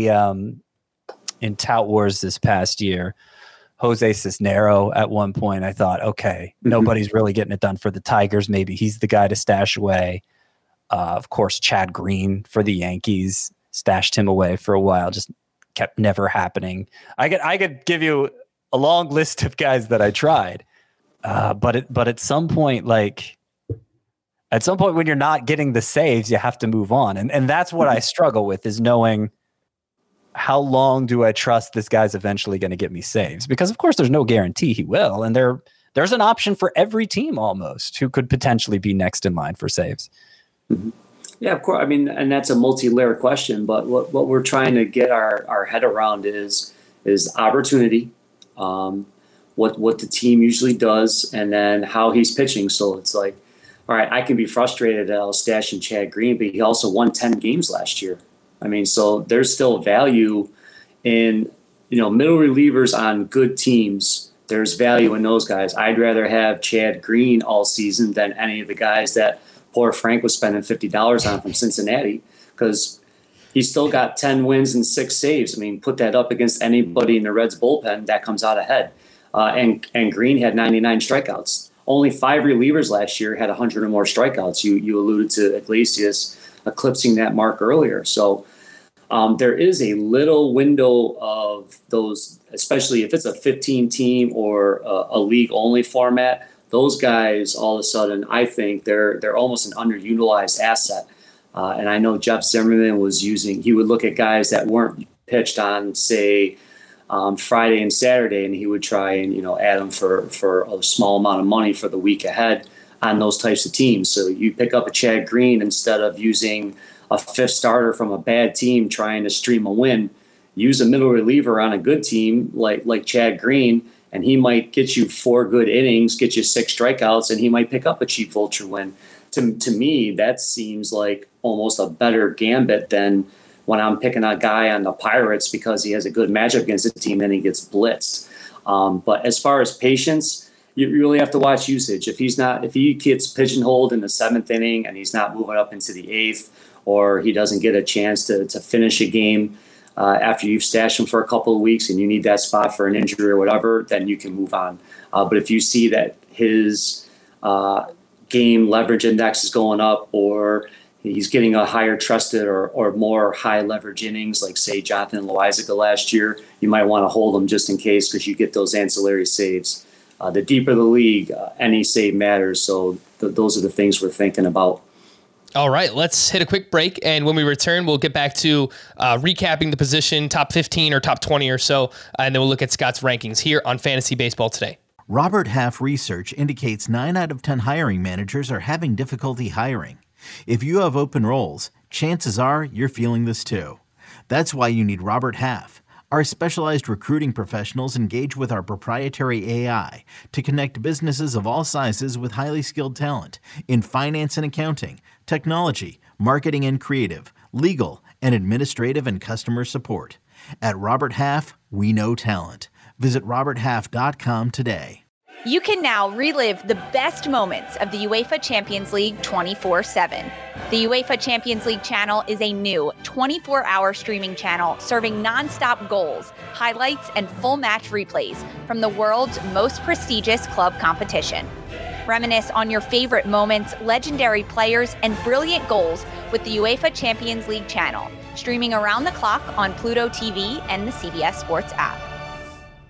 in Tout Wars this past year, Jose Cisnero at one point, I thought, okay, nobody's really getting it done for the Tigers. Maybe he's the guy to stash away. Of course, Chad Green for the Yankees, stashed him away for a while, just kept never happening. I could give you a long list of guys that I tried, but at some point, when you're not getting the saves, you have to move on, and that's what I struggle with, is knowing how long do I trust this guy's eventually going to get me saves, because of course there's no guarantee he will, and there's an option for every team almost who could potentially be next in line for saves. Mm-hmm. Yeah, of course. I mean, and that's a multi-layered question, but what we're trying to get our head around is opportunity, what the team usually does, and then how he's pitching. So it's like, all right, I can be frustrated that I was stashing Chad Green, but he also won 10 games last year. I mean, so there's still value in, middle relievers on good teams. There's value in those guys. I'd rather have Chad Green all season than any of the guys that poor Frank was spending $50 on from Cincinnati, because he's still got 10 wins and 6 saves. I mean, put that up against anybody in the Reds bullpen, that comes out ahead. And Green had 99 strikeouts. Only 5 relievers last year had 100 or more strikeouts. You alluded to Iglesias eclipsing that mark earlier. So there is a little window of those, especially if it's a 15 team or a league only format. Those guys, all of a sudden, I think they're almost an underutilized asset. And I know Jeff Zimmerman he would look at guys that weren't pitched on, say, Friday and Saturday, and he would try and, add them for a small amount of money for the week ahead on those types of teams. So you pick up a Chad Green instead of using a 5th starter from a bad team trying to stream a win. Use a middle reliever on a good team like Chad Green, and he might get you 4 good innings, get you 6 strikeouts, and he might pick up a cheap vulture win. To me, that seems like almost a better gambit than when I'm picking a guy on the Pirates because he has a good matchup against a team and he gets blitzed. But as far as patience, you really have to watch usage. If he gets pigeonholed in the 7th inning and he's not moving up into the 8th, or he doesn't get a chance to finish a game after you've stashed him for a couple of weeks and you need that spot for an injury or whatever, then you can move on. But if you see that his game leverage index is going up, or he's getting a higher trusted or more high leverage innings, like say Jonathan Loizaga last year, you might want to hold him just in case, because you get those ancillary saves. The deeper the league, any save matters. So those are the things we're thinking about. All right, let's hit a quick break, and when we return, we'll get back to recapping the position, top 15 or top 20 or so, and then we'll look at Scott's rankings here on Fantasy Baseball Today. Robert Half research indicates 9 out of 10 hiring managers are having difficulty hiring. If you have open roles, chances are you're feeling this too. That's why you need Robert Half. Our specialized recruiting professionals engage with our proprietary AI to connect businesses of all sizes with highly skilled talent in finance and accounting, technology, marketing and creative, legal, and administrative and customer support. At Robert Half, we know talent. Visit roberthalf.com today. You can now relive the best moments of the UEFA Champions League 24/7. The UEFA Champions League channel is a new 24-hour streaming channel serving non-stop goals, highlights, and full match replays from the world's most prestigious club competition. Reminisce on your favorite moments, legendary players, and brilliant goals with the UEFA Champions League channel, streaming around the clock on Pluto TV and the CBS Sports app.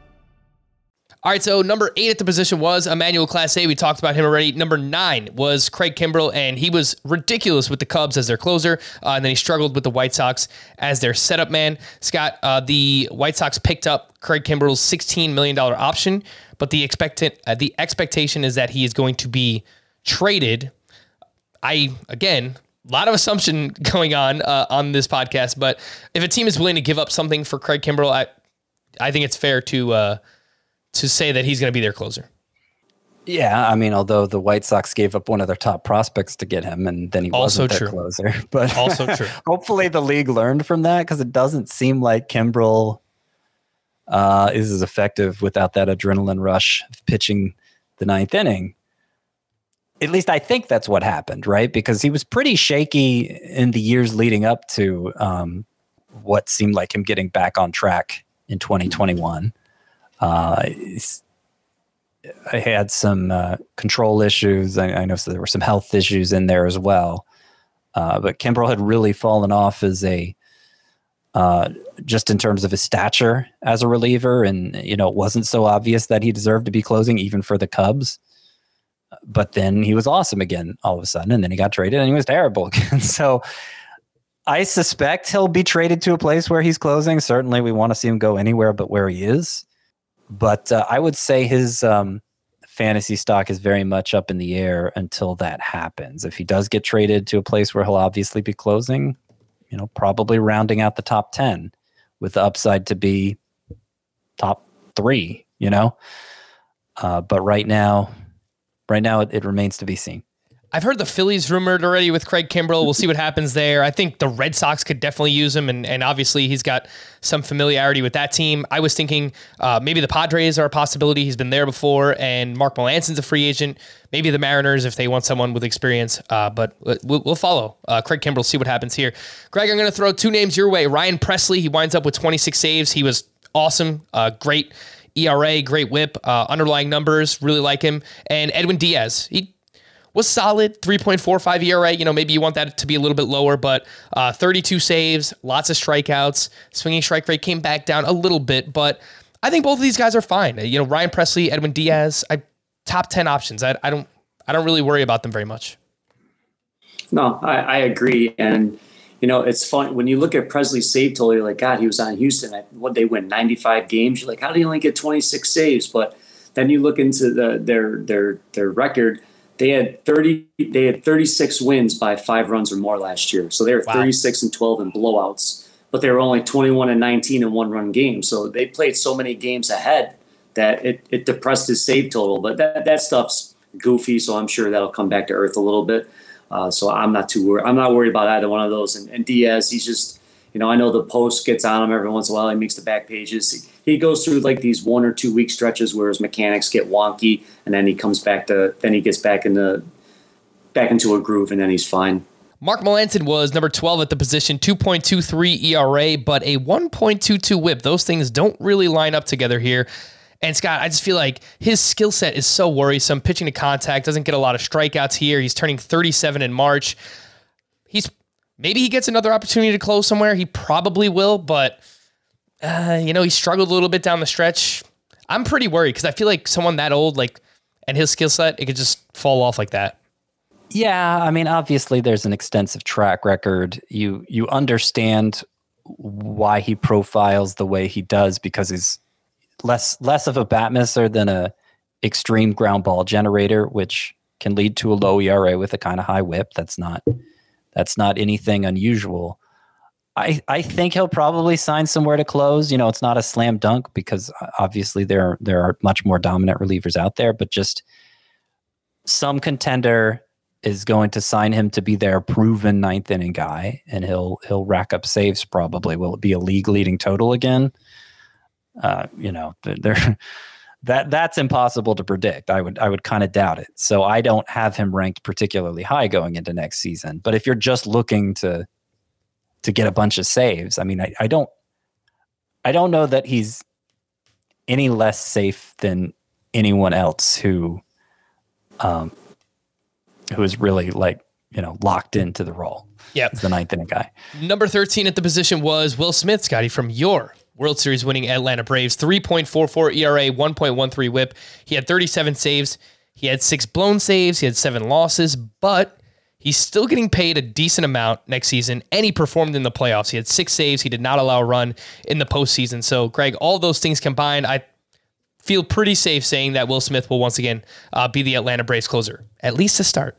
All right, so number 8 at the position was Emmanuel Clase. We talked about him already. Number 9 was Craig Kimbrel, and he was ridiculous with the Cubs as their closer, and then he struggled with the White Sox as their setup man. Scott, the White Sox picked up Craig Kimbrel's $16 million option, but the expectation is that he is going to be traded. Again, a lot of assumption going on this podcast, but if a team is willing to give up something for Craig Kimbrel, I think it's fair to say that he's going to be their closer. Yeah, I mean, although the White Sox gave up one of their top prospects to get him, and then he wasn't their closer. But also true. Hopefully the league learned from that, because it doesn't seem like Kimbrel is as effective without that adrenaline rush of pitching the 9th inning. At least I think that's what happened, right? Because he was pretty shaky in the years leading up to what seemed like him getting back on track in 2021. I had some control issues. I know there were some health issues in there as well. But Kimbrel had really fallen off as just in terms of his stature as a reliever. And, it wasn't so obvious that he deserved to be closing even for the Cubs. But then he was awesome again all of a sudden. And then he got traded and he was terrible again. So I suspect he'll be traded to a place where he's closing. Certainly we want to see him go anywhere but where he is. But I would say his fantasy stock is very much up in the air until that happens. If he does get traded to a place where he'll obviously be closing, probably rounding out the top 10 with the upside to be top 3, But right now it remains to be seen. I've heard the Phillies rumored already with Craig Kimbrel. We'll see what happens there. I think the Red Sox could definitely use him, and obviously he's got some familiarity with that team. I was thinking maybe the Padres are a possibility. He's been there before, and Mark Melanson's a free agent. Maybe the Mariners if they want someone with experience, but we'll follow Craig Kimbrel, see what happens here. Greg, I'm going to throw 2 names your way. Ryan Pressly, he winds up with 26 saves. He was awesome, great ERA, great whip, underlying numbers, really like him. And Edwin Diaz, he was solid, 3.45 ERA. Maybe you want that to be a little bit lower, but 32 saves, lots of strikeouts. Swinging strike rate came back down a little bit, but I think both of these guys are fine. Ryan Pressly, Edwin Diaz, top 10 options. I don't really worry about them very much. No, I agree. And, it's fun when you look at Pressly's save total, you're like, God, he was on Houston. What they win 95 games. You're like, how did he only get 26 saves? But then you look into their record. They had 36 wins by 5 runs or more last year. So they were 36-12 in blowouts, but they were only 21-19 in 1-run games. So they played so many games ahead that it depressed his save total. But that stuff's goofy, so I'm sure that'll come back to earth a little bit. So I'm not too worried. I'm not worried about either one of those. And Diaz, he's just, I know the Post gets on him every once in a while. He makes the back pages. He goes through like these 1 or 2 week stretches where his mechanics get wonky, and then he comes back then he gets back into a groove, and then he's fine. Mark Melancon was number 12 at the position, 2.23 ERA, but a 1.22 whip. Those things don't really line up together here. And Scott, I just feel like his skill set is so worrisome. Pitching to contact, doesn't get a lot of strikeouts here. He's turning 37 in March. Maybe he gets another opportunity to close somewhere. He probably will, but he struggled a little bit down the stretch. I'm pretty worried because I feel like someone that old, and his skill set, it could just fall off like that. Yeah, I mean, obviously there's an extensive track record. You understand why he profiles the way he does because he's less of a bat misser than a extreme ground ball generator, which can lead to a low ERA with a kind of high whip. That's not anything unusual. I think he'll probably sign somewhere to close. It's not a slam dunk because obviously there are much more dominant relievers out there, but just some contender is going to sign him to be their proven 9th inning guy, and he'll rack up saves probably. Will it be a league leading total again? That's impossible to predict. I would kind of doubt it. So I don't have him ranked particularly high going into next season. But if you're just looking to get a bunch of saves, I mean, I don't know that he's any less safe than anyone else who is really locked into the role. Yeah, as the 9th inning guy. Number 13 at the position was Will Smith, Scotty, from your World Series winning Atlanta Braves. 3.44 ERA, 1.13 whip. He had 37 saves. He had 6 blown saves. He had 7 losses, but he's still getting paid a decent amount next season, and he performed in the playoffs. He had 6 saves. He did not allow a run in the postseason. So, Greg, all those things combined, I feel pretty safe saying that Will Smith will once again be the Atlanta Braves closer, at least to start.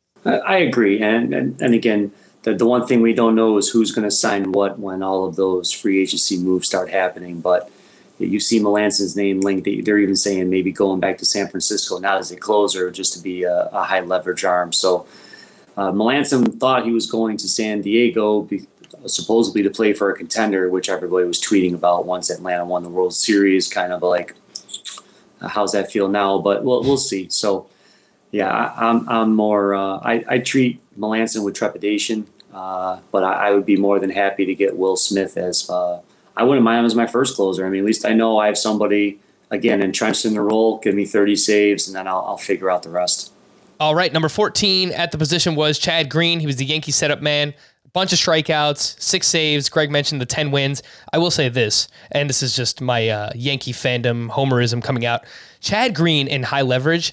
I agree. And again, the one thing we don't know is who's going to sign what when all of those free agency moves start happening. But you see Melancon's name linked. They're even saying maybe going back to San Francisco, not as a closer, just to be a high leverage arm. So Melancon thought he was going to San Diego, supposedly to play for a contender, which everybody was tweeting about once Atlanta won the World Series, kind of like, how's that feel now? But we'll see. So, yeah, I'm more. I treat Melancon with trepidation, but I would be more than happy to get Will Smith as. I wouldn't mind him as my first closer. I mean, at least I know I have somebody again entrenched in the role. Give me 30 saves, and then I'll figure out the rest. All right, number 14 at the position was Chad Green. He was the Yankee setup man. A bunch of strikeouts, 6 saves. Greg mentioned the 10 wins. I will say this, and this is just my Yankee fandom homerism coming out. Chad Green in high leverage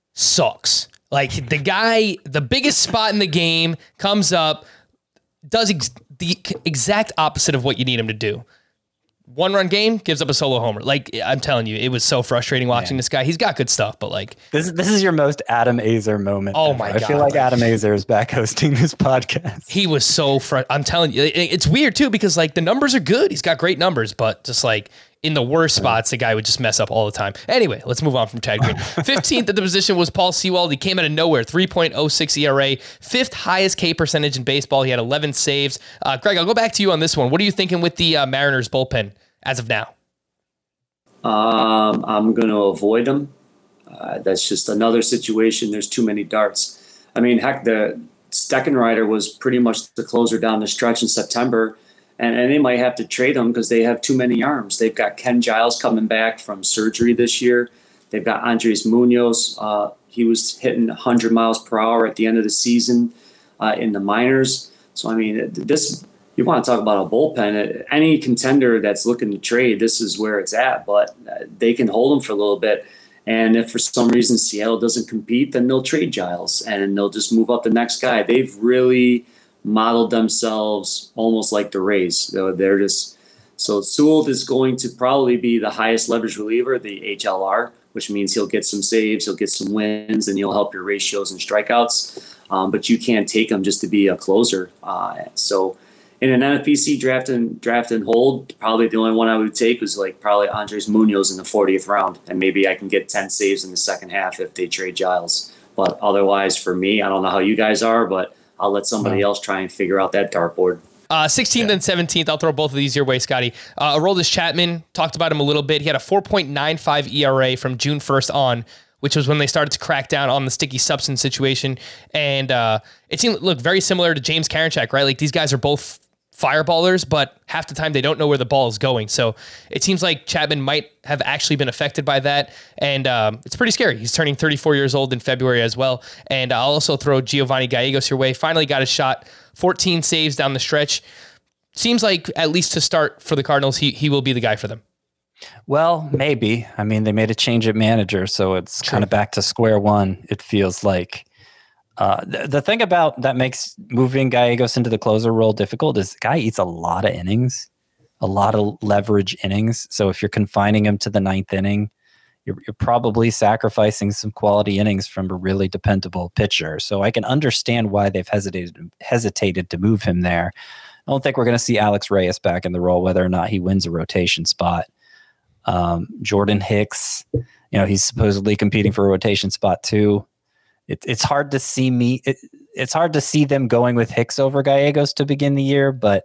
sucks. Like, the guy, the biggest spot in the game, comes up, does the exact opposite of what you need him to do. 1-run game, gives up a solo homer. Like, I'm telling you, it was so frustrating watching this guy. He's got good stuff, but like... This is your most Adam Azer moment. Oh my God. I feel like Adam Azer is back hosting this podcast. He was so I'm telling you, it's weird too, because like the numbers are good. He's got great numbers, but just like in the worst spots, the guy would just mess up all the time. Anyway, let's move on from Chad Green. 15th at the position was Paul Sewald. He came out of nowhere, 3.06 ERA, 5th highest K percentage in baseball. He had 11 saves. Greg, I'll go back to you on this one. What are you thinking with the Mariners bullpen as of now? I'm going to avoid him. That's just another situation. There's too many darts. I mean, heck, the Steckenrider was pretty much the closer down the stretch in September. And they might have to trade him because they have too many arms. They've got Ken Giles coming back from surgery this year. They've got Andres Munoz. He was hitting 100 miles per hour at the end of the season in the minors. So, I mean, this you want to talk about a bullpen. Any contender that's looking to trade, this is where it's at. But they can hold him for a little bit. And if for some reason Seattle doesn't compete, then they'll trade Giles and they'll just move up the next guy. They've really modeled themselves almost like the Rays. They're just so Sewald is going to probably be the highest leverage reliever, the HLR, which means he'll get some saves, he'll get some wins, and he'll help your ratios and strikeouts. But you can't take him just to be a closer. So in an NFBC draft and hold, probably the only one I would take was like probably Andres Munoz in the 40th round, and maybe I can get 10 saves in the second half if they trade Giles. But otherwise, for me, I don't know how you guys are, but I'll let somebody else try and figure out that dartboard. 16th and 17th, I'll throw both of these your way, Scotty. Aroldis Chapman, talked about him a little bit. He had a 4.95 ERA from June 1st on, which was when they started to crack down on the sticky substance situation. And it seemed very similar to James Karinchak, right? Like, these guys are both fireballers, but half the time they don't know where the ball is going. So it seems like Chapman might have actually been affected by that. And it's pretty scary. He's turning 34 years old in February as well. And I'll also throw Giovanni Gallegos your way. Finally got a shot, 14 saves down the stretch. Seems like, at least to start for the Cardinals, he will be the guy for them. Well, maybe. I mean, they made a change at manager, so it's kind of back to square one, it feels like. The thing about that makes moving Gallegos into the closer role difficult is the guy eats a lot of innings, a lot of leverage innings. So if you're confining him to the 9th inning, you're probably sacrificing some quality innings from a really dependable pitcher. So I can understand why they've hesitated to move him there. I don't think we're going to see Alex Reyes back in the role, whether or not he wins a rotation spot. Jordan Hicks, he's supposedly competing for a rotation spot too. It's hard to see it's hard to see them going with Hicks over Gallegos to begin the year, but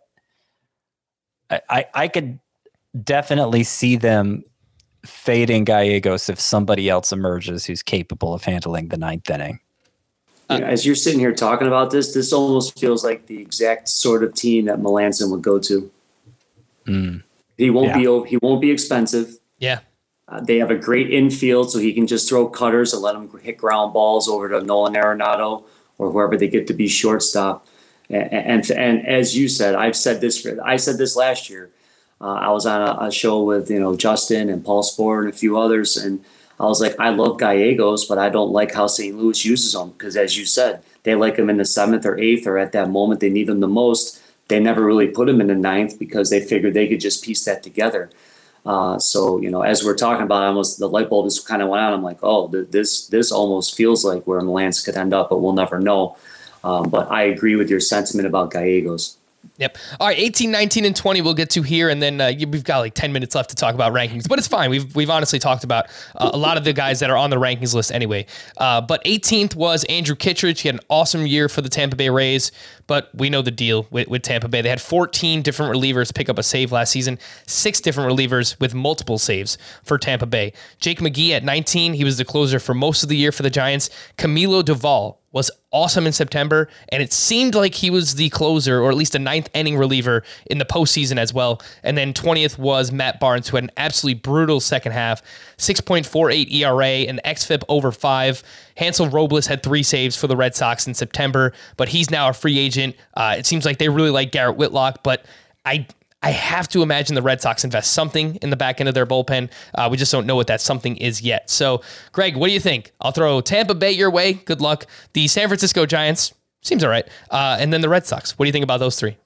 I could definitely see them fading Gallegos if somebody else emerges who's capable of handling the 9th inning. As you're sitting here talking about this almost feels like the exact sort of team that Melancon would go to. He won't be expensive. Yeah. They have a great infield, so he can just throw cutters and let them hit ground balls over to Nolan Arenado or whoever they get to be shortstop. And as you said, I said this last year. I was on a show with, Justin and Paul Spore and a few others, and I was like, I love Gallegos, but I don't like how St. Louis uses them because, as you said, they like him in the 7th or 8th, or at that moment they need him the most. They never really put him in the 9th because they figured they could just piece that together. So, as we're talking about, almost the light bulb just kind of went on. I'm like, oh, this almost feels like where Lance could end up, but we'll never know. But I agree with your sentiment about Gallegos. Yep. All right, 18, 19, and 20 we'll get to here, and then we've got like 10 minutes left to talk about rankings, but it's fine. We've honestly talked about a lot of the guys that are on the rankings list anyway. But 18th was Andrew Kittredge. He had an awesome year for the Tampa Bay Rays, but we know the deal with Tampa Bay. They had 14 different relievers pick up a save last season, 6 different relievers with multiple saves for Tampa Bay. Jake McGee at 19, he was the closer for most of the year for the Giants. Camilo Doval was awesome in September, and it seemed like he was the closer, or at least a 9th inning reliever in the postseason as well. And then 20th was Matt Barnes, who had an absolutely brutal second half, 6.48 ERA, an xFIP over 5. Hansel Robles had 3 saves for the Red Sox in September, but he's now a free agent. It seems like they really like Garrett Whitlock, but I have to imagine the Red Sox invest something in the back end of their bullpen. We just don't know what that something is yet. So, Greg, what do you think? I'll throw Tampa Bay your way. Good luck. The San Francisco Giants, seems all right. And then the Red Sox. What do you think about those 3?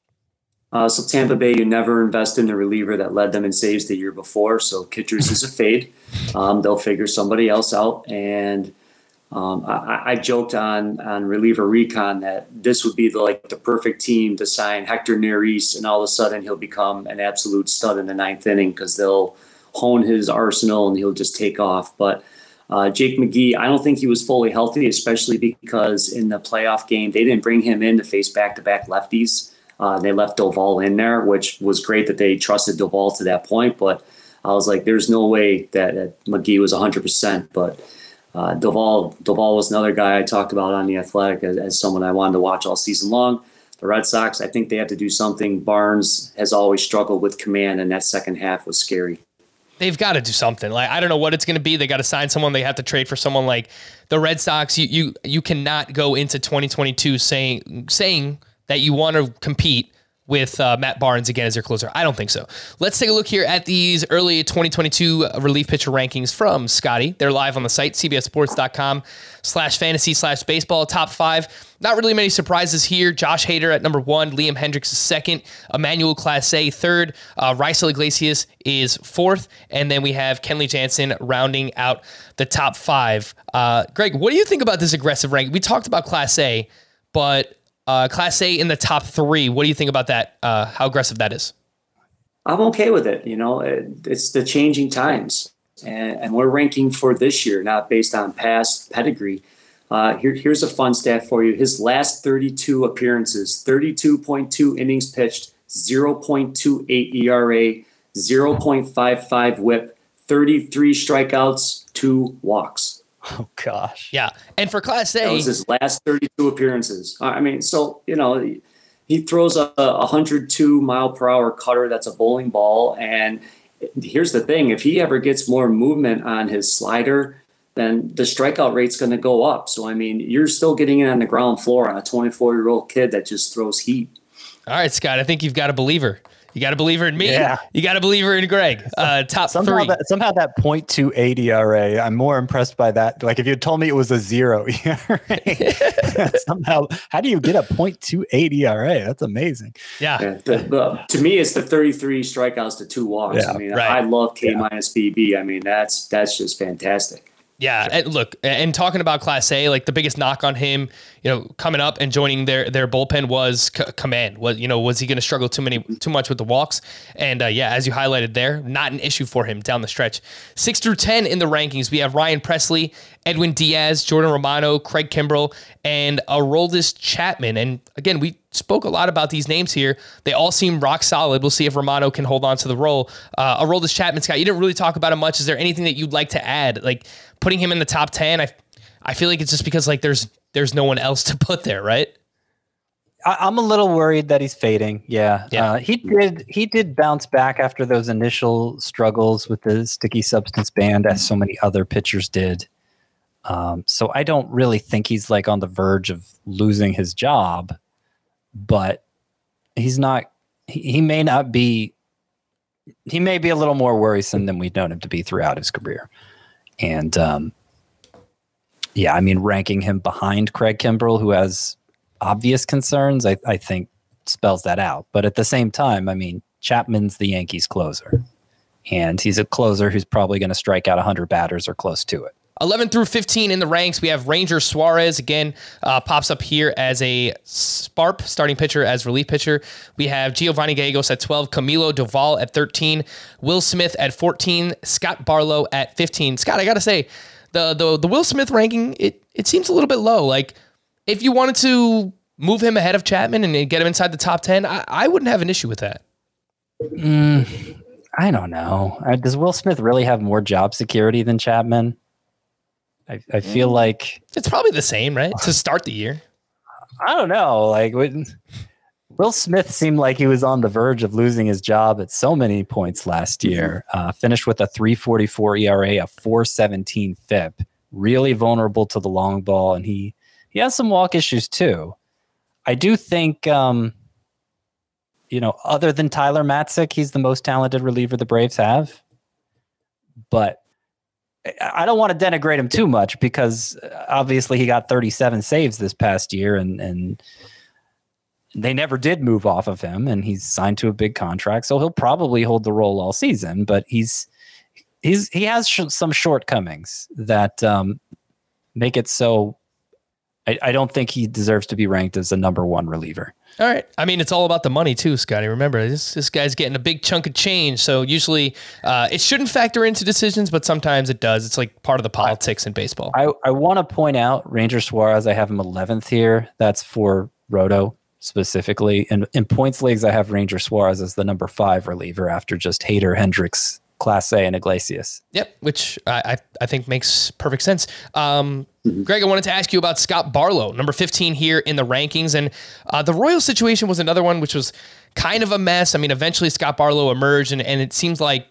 So Tampa Bay, you never invest in the reliever that led them in saves the year before. So Kittredge is a fade. They'll figure somebody else out. And I joked on Reliever Recon that this would be the perfect team to sign Hector Neris, and all of a sudden he'll become an absolute stud in the 9th inning because they'll hone his arsenal and he'll just take off. But Jake McGee, I don't think he was fully healthy, especially because in the playoff game they didn't bring him in to face back-to-back lefties. They left Doval in there, which was great that they trusted Doval to that point. But I was like, there's no way that McGee was 100%. But Doval was another guy I talked about on The Athletic as someone I wanted to watch all season long. The Red Sox, I think they have to do something. Barnes has always struggled with command, and that second half was scary. They've got to do something. Like, I don't know what it's going to be. They got to sign someone. They have to trade for someone. Like the Red Sox, you cannot go into 2022 saying that you want to compete with Matt Barnes again as your closer. I don't think so. Let's take a look here at these early 2022 relief pitcher rankings from Scotty. They're live on the site, cbssports.com/fantasy/baseball. Top 5. Not really many surprises here. Josh Hader at number 1, Liam Hendricks is 2nd, Emmanuel Clase 3rd, Raisel Iglesias is 4th, and then we have Kenley Jansen rounding out the top 5. Greg, what do you think about this aggressive rank? We talked about Clase, but Clase in the top 3. What do you think about that? How aggressive that is? I'm okay with it. It's the changing times, and we're ranking for this year, not based on past pedigree. Here's a fun stat for you. His last 32 appearances, 32.2 innings pitched, 0.28 ERA, 0.55 WHIP, 33 strikeouts, 2 walks. Oh, gosh. Yeah. And for Clase, that was his last 32 appearances. I mean, so, he throws a 102-mile-per-hour cutter that's a bowling ball. And here's the thing. If he ever gets more movement on his slider, then the strikeout rate's going to go up. So, I mean, you're still getting in on the ground floor on a 24-year-old kid that just throws heat. All right, Scott, I think you've got a believer. You got a believer in me. Yeah. You got a believer in Greg. Top 3. Somehow that 0.28 ERA, I'm more impressed by that. Like if you had told me it was a 0 ERA, somehow, how do you get a 0.28 ERA? That's amazing. Yeah. To me, it's the 33 strikeouts to 2 walks. Yeah, I mean, right. I love K-minus BB. I mean, that's just fantastic. Yeah, and look, and talking about Clase, like the biggest knock on him, coming up and joining their bullpen was command. Was he going to struggle too much with the walks? And as you highlighted there, not an issue for him down the stretch. 6 through 10 in the rankings, we have Ryan Presley, Edwin Diaz, Jordan Romano, Craig Kimbrell, and Aroldis Chapman. And again, we spoke a lot about these names here. They all seem rock solid. We'll see if Romano can hold on to the role. Aroldis Chapman, Scott, you didn't really talk about him much. Is there anything that you'd like to add? Like putting him in the top 10, I feel like it's just because like there's no one else to put there, right? I'm a little worried that he's fading. Yeah. He did bounce back after those initial struggles with the sticky substance ban, as so many other pitchers did. So I don't really think he's like on the verge of losing his job, but he's not. He may not be he may be a little more worrisome than we've known him to be throughout his career. And ranking him behind Craig Kimbrell, who has obvious concerns, I think spells that out. But at the same time, I mean, Chapman's the Yankees closer, and he's a closer who's probably going to strike out 100 batters or close to it. 11 through 15 in the ranks, we have Ranger Suarez, again, pops up here as a SPARP, starting pitcher as relief pitcher. We have Giovanni Gallegos at 12, Camilo Doval at 13, Will Smith at 14, Scott Barlow at 15. Scott, I got to say, the Will Smith ranking, it seems a little bit low. Like, if you wanted to move him ahead of Chapman and get him inside the top 10, I wouldn't have an issue with that. I don't know. Does Will Smith really have more job security than Chapman? I feel like it's probably the same, right? To start the year. I don't know. Like, Will Smith seemed like he was on the verge of losing his job at so many points last year. Finished with a 3.44 ERA, a 4.17 FIP. Really vulnerable to the long ball, and he has some walk issues too. I do think, other than Tyler Matzik, he's the most talented reliever the Braves have. But I don't want to denigrate him too much because obviously he got 37 saves this past year and they never did move off of him, and he's signed to a big contract. So he'll probably hold the role all season, but he has some shortcomings that make it so I don't think he deserves to be ranked as a number one reliever. All right. I mean, it's all about the money too, Scotty. Remember, this guy's getting a big chunk of change. So usually it shouldn't factor into decisions, but sometimes it does. It's like part of the politics in baseball. I want to point out Ranger Suarez, I have him 11th here. That's for Roto specifically. And in points leagues, I have Ranger Suarez as the number 5 reliever after just Hader, Hendricks, Clase, and Iglesias. Yep, which I think makes perfect sense. Greg, I wanted to ask you about Scott Barlow, number 15 here in the rankings. And the Royals situation was another one which was kind of a mess. I mean, eventually Scott Barlow emerged, and it seems like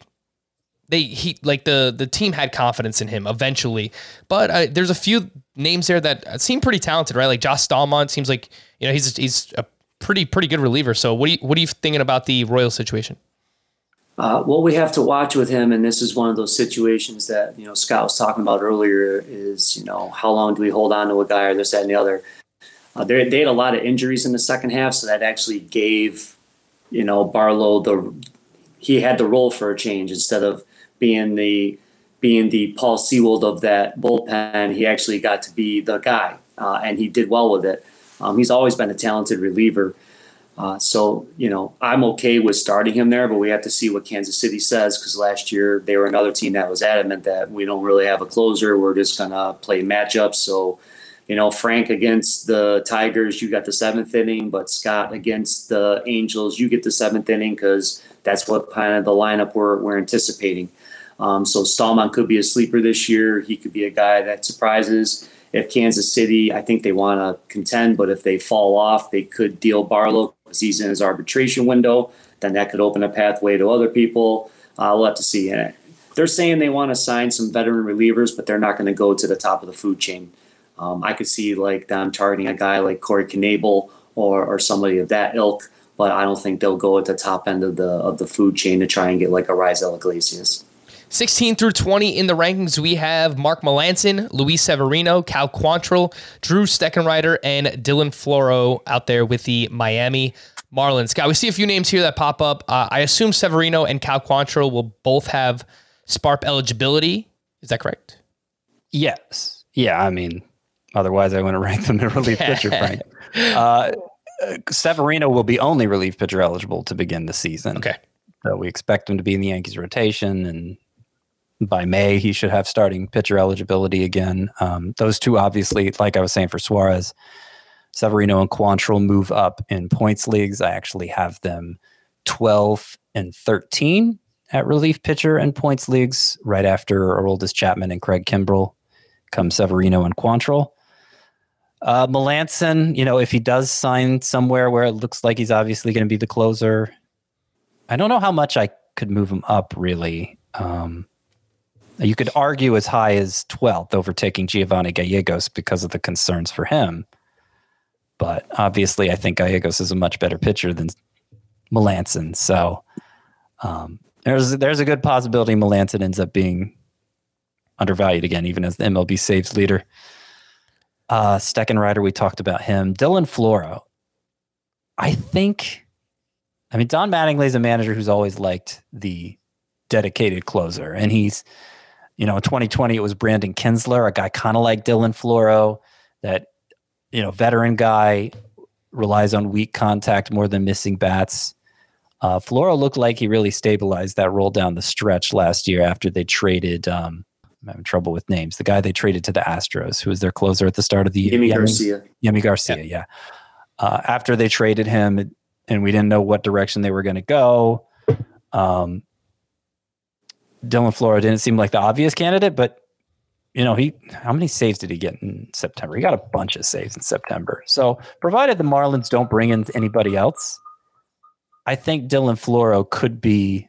the team had confidence in him eventually. But there's a few names there that seem pretty talented, right? Like Josh Stallman seems like he's a pretty good reliever. So what are you thinking about the Royals situation? What we have to watch with him, and this is one of those situations that Scott was talking about earlier, is how long do we hold on to a guy or this, that, and the other. They had a lot of injuries in the second half, so that actually gave Barlow he had the role for a change. Instead of being the Paul Sewald of that bullpen, he actually got to be the guy, and he did well with it. He's always been a talented reliever. So I'm okay with starting him there, but we have to see what Kansas City says, because last year they were another team that was adamant that we don't really have a closer. We're just going to play matchups. So, Frank against the Tigers, you got the 7th inning, but Scott against the Angels, you get the 7th inning, because that's what kind of the lineup we're anticipating. So Stallman could be a sleeper this year. He could be a guy that surprises. If Kansas City, I think they want to contend, but if they fall off, they could deal Barlow because he's in his arbitration window. Then that could open a pathway to other people. We'll have to see. They're saying they want to sign some veteran relievers, but they're not going to go to the top of the food chain. I could see them targeting a guy like Corey Knebel or somebody of that ilk, but I don't think they'll go at the top end of the food chain to try and get like a Raisel Iglesias. 16 through 20 in the rankings, we have Mark Melancon, Luis Severino, Cal Quantrill, Drew Steckenrider, and Dylan Floro out there with the Miami Marlins. Scott, we see a few names here that pop up. I assume Severino and Cal Quantrill will both have SPARP eligibility. Is that correct? Yes. Yeah, I mean, otherwise I wouldn't rank them in relief pitcher, Frank. Severino will be only relief pitcher eligible to begin the season. Okay. So we expect him to be in the Yankees rotation, and by May, he should have starting pitcher eligibility again. Those two, obviously, like I was saying for Suarez, Severino and Quantrill move up in points leagues. I actually have them 12 and 13 at relief pitcher and points leagues. Right after Aroldis Chapman and Craig Kimbrell come Severino and Quantrill. Melancon, if he does sign somewhere where it looks like he's obviously going to be the closer, I don't know how much I could move him up, really. You could argue as high as 12th, overtaking Giovanni Gallegos because of the concerns for him. But obviously, I think Gallegos is a much better pitcher than Melancon. So There's a good possibility Melancon ends up being undervalued again, even as the MLB saves leader. Steckenrider, we talked about him. Dylan Floro. Don Mattingly is a manager who's always liked the dedicated closer. And he's, in 2020, it was Brandon Kinsler, a guy kind of like Dylan Floro, that, veteran guy, relies on weak contact more than missing bats. Floro looked like he really stabilized that role down the stretch last year after they traded, I'm having trouble with names, the guy they traded to the Astros, who was their closer at the start of the year. Yimi Garcia, yeah. After they traded him, and we didn't know what direction they were going to go, Dylan Floro didn't seem like the obvious candidate, but how many saves did he get in September? He got a bunch of saves in September. So provided the Marlins don't bring in anybody else, I think Dylan Floro could be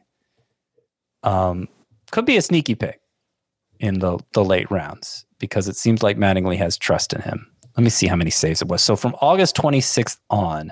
a sneaky pick in the late rounds, because it seems like Mattingly has trust in him. Let me see how many saves it was. So from August 26th on,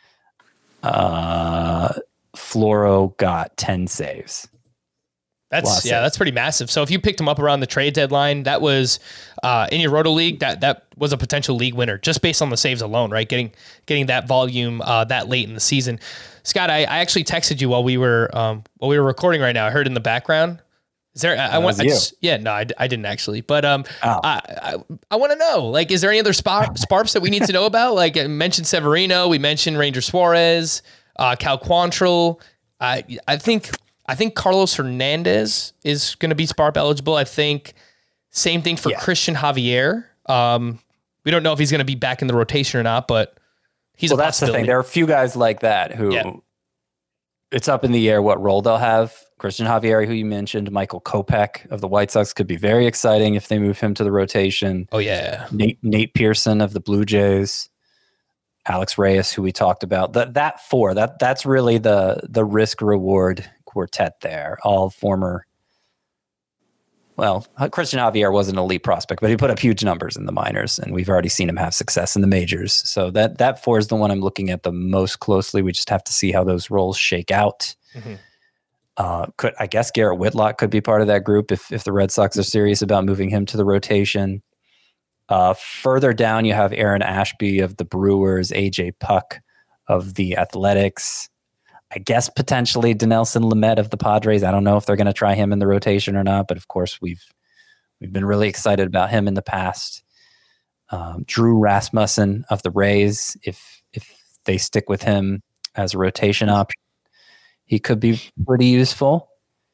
Floro got 10 saves. That's pretty massive. So if you picked him up around the trade deadline, that was in your Roto League, that was a potential league winner just based on the saves alone, right? Getting that volume that late in the season. Scott, I actually texted you while we were recording right now. I heard in the background. Is there? I didn't actually, but I want to know, like, is there any other sparps that we need to know about? Like, I mentioned Severino, we mentioned Ranger Suarez, Cal Quantrill. I think Carlos Hernandez is going to be SPARP eligible. I think same thing for Christian Javier. We don't know if he's going to be back in the rotation or not, but he's a possibility. That's the thing. There are a few guys like that who it's up in the air what role they'll have. Christian Javier, who you mentioned, Michael Kopech of the White Sox could be very exciting if they move him to the rotation. Oh yeah. Nate Pearson of the Blue Jays, Alex Reyes, who we talked about. That's really the risk reward quartet there. All former. Well, Christian Javier was an elite prospect, but he put up huge numbers in the minors, and we've already seen him have success in the majors. So that four is the one I'm looking at the most closely. We just have to see how those roles shake out. Mm-hmm. I guess Garrett Whitlock could be part of that group if the Red Sox are serious about moving him to the rotation. Further down, you have Aaron Ashby of the Brewers, AJ Puck of the Athletics. I guess potentially Dinelson Lamet of the Padres. I don't know if they're going to try him in the rotation or not, but of course we've been really excited about him in the past. Drew Rasmussen of the Rays, if they stick with him as a rotation option, he could be pretty useful.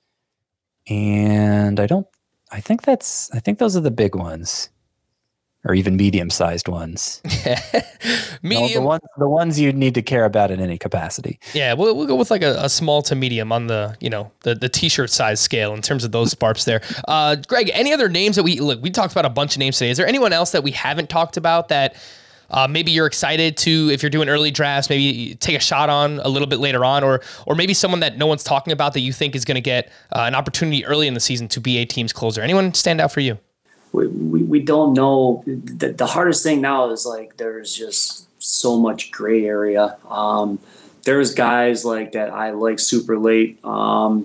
And I think those are the big ones, or even medium-sized ones. Medium, no, the ones you need to care about in any capacity. Yeah, we'll go with like a small to medium on the the t-shirt size scale in terms of those sparps there. Greg, any other names that we talked about a bunch of names today? Is there anyone else that we haven't talked about that maybe you're excited to, if you're doing early drafts, maybe take a shot on a little bit later on, or maybe someone that no one's talking about that you think is going to get an opportunity early in the season to be a team's closer? Anyone stand out for you? We don't know. The hardest thing now is like there's just so much gray area. There's guys like that I like super late. We're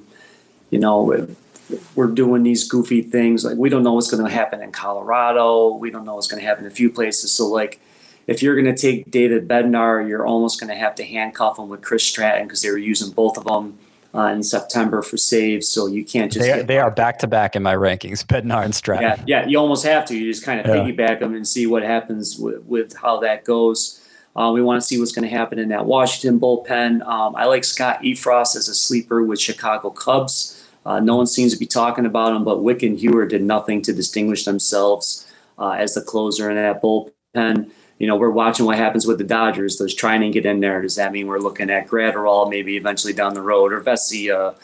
doing these goofy things. Like we don't know what's going to happen in Colorado. We don't know what's going to happen in a few places. So like if you're going to take David Bednar, you're almost going to have to handcuff him with Chris Stratton because they were using both of them in September for saves, so you can't just... They are back-to-back in my rankings, Bednar and Stratton. Yeah, you almost have to. You just kind of piggyback them and see what happens with how that goes. We want to see what's going to happen in that Washington bullpen. I like Scott Efros as a sleeper with Chicago Cubs. No one seems to be talking about him, but Wick and Hewer did nothing to distinguish themselves as the closer in that bullpen. We're watching what happens with the Dodgers. Those trying to get in there. Does that mean we're looking at Gratterall maybe eventually down the road, or Vesia?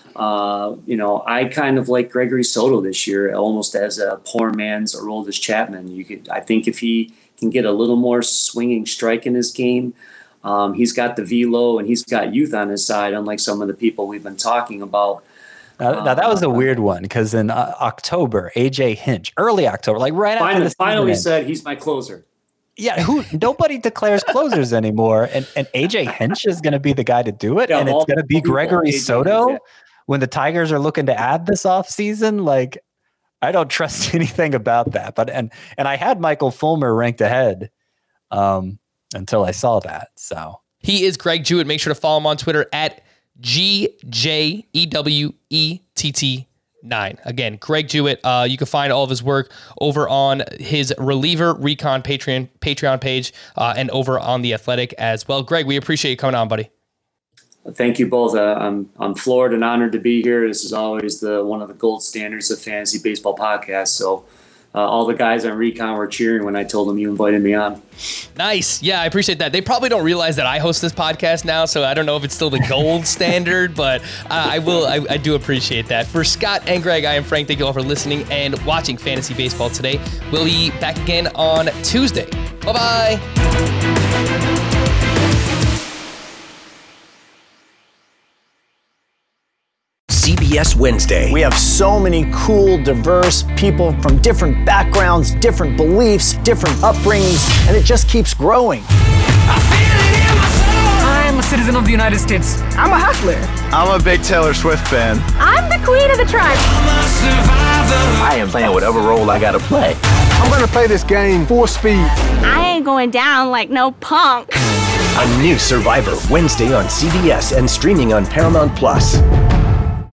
I kind of like Gregory Soto this year, almost as a poor man's Aroldis Chapman. I think if he can get a little more swinging strike in his game, he's got the velo and he's got youth on his side, unlike some of the people we've been talking about. Now that was a weird one because in October, AJ Hinch, early October, like right after the finally said he's my closer. Yeah, nobody declares closers anymore, and AJ Hinch is going to be the guy to do it, and it's going to be Gregory Soto when the Tigers are looking to add this offseason, like, I don't trust anything about that. But and I had Michael Fulmer ranked ahead until I saw that. So he is Greg Jewett. Make sure to follow him on Twitter at GJEWETT9. Again, Greg Jewett. You can find all of his work over on his Reliever Recon Patreon page and over on The Athletic as well. Greg, we appreciate you coming on, buddy. Thank you both. I'm floored and honored to be here. This is always one of the gold standards of fantasy baseball podcasts. So all the guys on Recon were cheering when I told them you invited me on. Nice. Yeah, I appreciate that. They probably don't realize that I host this podcast now, so I don't know if it's still the gold standard, but I do appreciate that. For Scott and Greg, I am Frank. Thank you all for listening and watching Fantasy Baseball today. We'll be back again on Tuesday. Bye-bye. CBS Wednesday. We have so many cool, diverse people from different backgrounds, different beliefs, different upbringings, and it just keeps growing. I'm a citizen of the United States. I'm a hustler. I'm a big Taylor Swift fan. I'm the queen of the tribe. I am playing whatever role I gotta play. I'm gonna play this game full speed. I ain't going down like no punk. A new Survivor Wednesday on CBS and streaming on Paramount Plus.